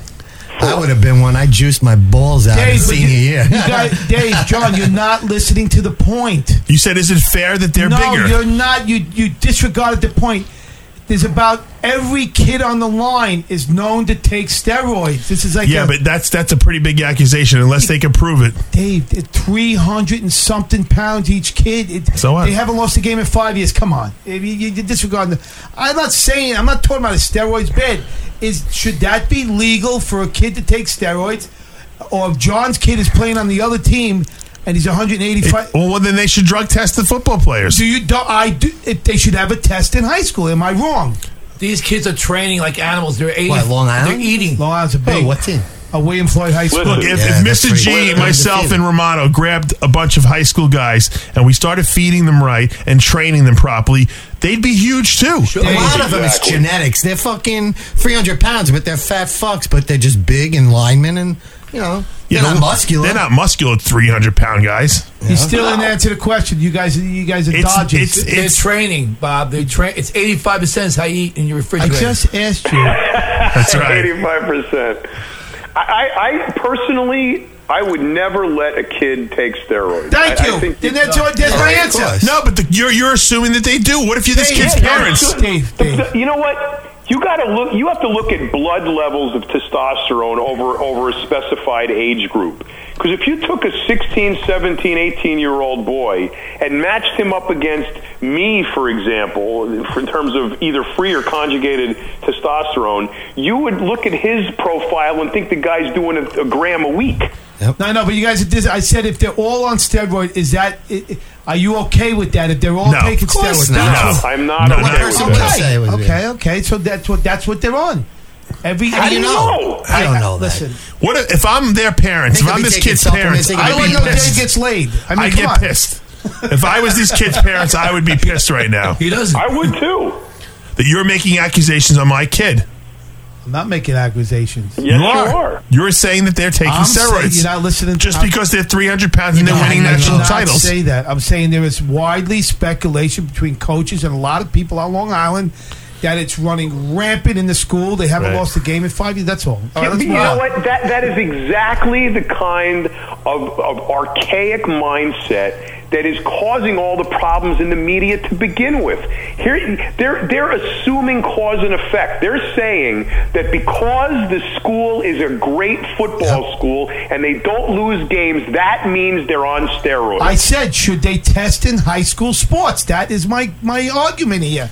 I would have been one. I juiced my balls out in Dave, but senior you, year. you guys, Dave, John, you're not listening to the point. You said, is it fair that they're no, bigger? you're not. You you disregarded the point. There's about every kid on the line is known to take steroids. This is like Yeah, a, but that's that's a pretty big accusation unless they can prove it. Dave, they're three hundred and something pounds each kid. It, So what? They haven't lost a game in five years. Come on. If you, you disregard the, I'm not saying, I'm not talking about a steroids bed. Is Should that be legal for a kid to take steroids? Or if John's kid is playing on the other team and he's one hundred eighty-five. It- well, then they should drug test the football players. do you, do, I do, if they should have a test in high school. Am I wrong? These kids are training like animals. They're eating. What, Long Island? They're eating. Long Island's a big. Hey, what team? A William Floyd High School. Listen, Look, if, Yeah, if that's Mister pretty- G, Listen, myself, undefeated. and Romano grabbed a bunch of high school guys and we started feeding them right and training them properly, they'd be huge too. A lot of them is Exactly. genetics. They're fucking three hundred pounds, but they're fat fucks, but they're just big and linemen and, you know, they're You know, not muscular. They're not muscular, three hundred pound guys. He still didn't answer the question. You guys, you guys are It's- dodging. it's- They're training, Bob. They train. It's eighty-five percent is how you eat in your I refrigerator. just asked you. That's right. eighty-five percent. I, I, I personally, I would never let a kid take steroids. Thank I, you. I think Then that's, all- that's my Of answer. course. No, but the, you're you're assuming that they do. What if you're this Dave, kid's yeah, parents? Dave, The- Dave. the- you know what? You got to look. You have to look at blood levels of testosterone over over a specified age group. Because if you took a sixteen, seventeen, eighteen year old boy and matched him up against me, for example, for, in terms of either free or conjugated testosterone, you would look at his profile and think the guy's doing a, a gram a week. No, no, but you guys, this, I said if they're all on steroid, is that? i- i- Are you okay with that? If they're all No. taking Of course steroids, not. That's No. I'm not No, okay no. with person that. would say it was okay, okay. So that's what that's what they're on. Every How do you know? I don't know that. Listen, What if, if I'm their parents? They If could I'm be this taking kid's supplements, parents, they could I I'd don't be know if Dave pissed. gets laid. I mean, I'd come get on. pissed. If I was this kid's parents, I would be pissed right now He doesn't. I would too. that you're making accusations on my kid. I'm not making accusations. Yes, you you are. are. You're saying that they're taking I'm saying steroids. you're not listening. just I'm- because they're three hundred pounds and they're No, winning I did national not titles. say that. I'm saying there is widely speculation between coaches and a lot of people on Long Island that it's running rampant in the school. They haven't Right. lost a game in five years. That's all. All right, Yeah, let's but you move know on. what? That that is exactly the kind of, of archaic mindset that is causing all the problems in the media to begin with. Here, they're they're assuming cause and effect. They're saying that because the school is a great football school and they don't lose games, that means they're on steroids. I said, should they test in high school sports? That is my, my argument here.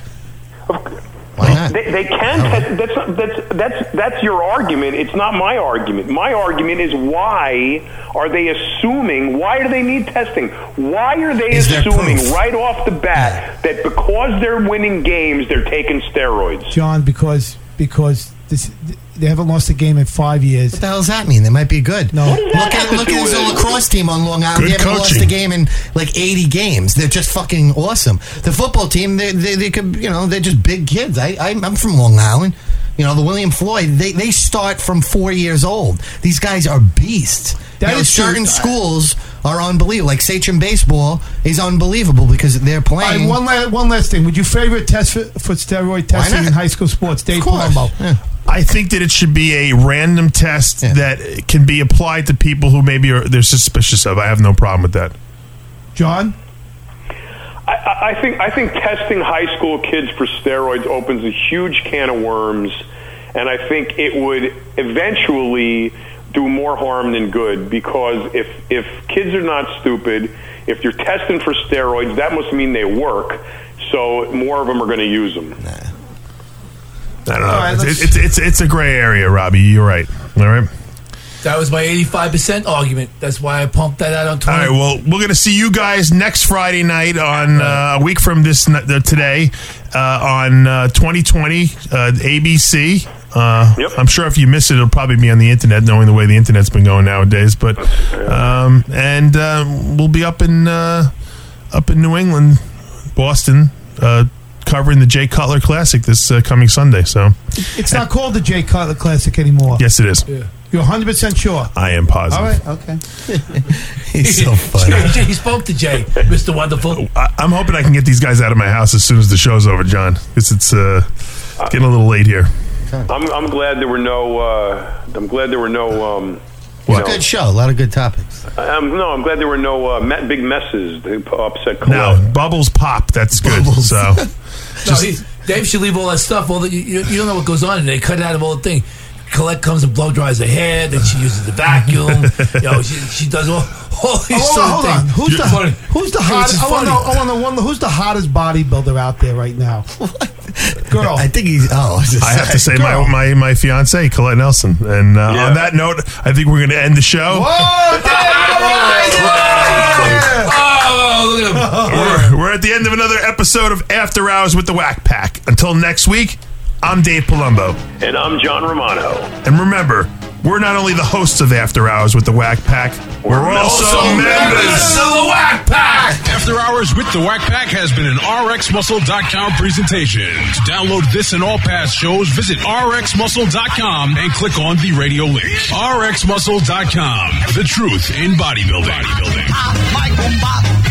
Why not? They, they can test. That's, that's that's that's your argument. It's not my argument. My argument is why are they assuming? Why do they need testing? Why are they Is there assuming proof? right off the bat that because they're winning games, they're taking steroids? John, because because this They haven't lost a game in five years. What the hell does that mean? They might be good. No. Look at look at the lacrosse team on Long Island. Good They haven't coaching. lost a game in like eighty games. They're just fucking awesome. The football team, they they, they could, you know, they're just big kids. I, I I'm from Long Island. You know, the William Floyd, they, they start from four years old. These guys are beasts. That You know, is true. certain schools are unbelievable. Like Sachem baseball is unbelievable because they're All right, playing. one, la- one last thing. Would you favorite test for, for steroid testing not? in high school sports? Dave Of course. Palumbo. Yeah. I think that it should be a random test Yeah. that can be applied to people who maybe are they're suspicious of. I have no problem with that. John? I, I think I think testing high school kids for steroids opens a huge can of worms, and I think it would eventually do more harm than good, because if if kids are not stupid, if you're testing for steroids, that must mean they work. So more of them are going to use them. I don't know. All right, it's, let's- it's, it's, it's a gray area, Robbie. You're right. All right. That was my eighty-five percent argument. That's why I pumped that out on All twenty. right. Well, we're going to see you guys next Friday night on uh, a week from this uh, today uh, on uh, twenty twenty uh, A B C. Uh, Yep. I'm sure if you miss it, it'll probably be on the internet, knowing the way the internet's been going nowadays. But um, and uh, we'll be up in uh, up in New England, Boston, uh, covering the Jay Cutler Classic this uh, coming Sunday. So It's not called the Jay Cutler Classic anymore. yes, it is. You're one hundred percent sure. I am positive. All right, okay. He's so funny. He spoke to Jay, Mister Wonderful. I, I'm hoping I can get these guys out of my house as soon as the show's over, John, because it's uh, getting a little late here. I'm I'm glad there were no. Uh, I'm glad there were no. Um, you It's a know, good show. A lot of good topics. um, no, I'm glad there were no uh, me- big messes that upset Colette. Now, bubbles pop. That's good. Bubbles. So, No, he, Dave should leave all that stuff. All the, you, you don't know what goes on, and they cut it out of all the thing. Colette comes and blow dries her hair, then she uses the vacuum. you know, she, she does all, all these Hold sort on, of hold on. things. Who's the Funny. who's the Hey, hottest? it's I want to funny. know. I want to wonder who's the hottest bodybuilder out there right now. Girl, I think he's. Oh, I, was just I have to say, Girl. my, my my fiancee, Colette Nelson. And uh, Yeah. on that note, I think we're going to end the show. Whoa, Oh, look at him. We're, we're at the end of another episode of After Hours with the Whack Pack. Until next week, I'm Dave Palumbo. And I'm John Romano. And remember, we're not only the hosts of After Hours with the Whack Pack, we're, also, members. of the Whack Pack. After Hours with the Whack Pack has been an R X Muscle dot com presentation. To download this and all past shows, visit R X Muscle dot com and click on the radio link. R X Muscle dot com, the truth in bodybuilding. bodybuilding. Michael Bobby.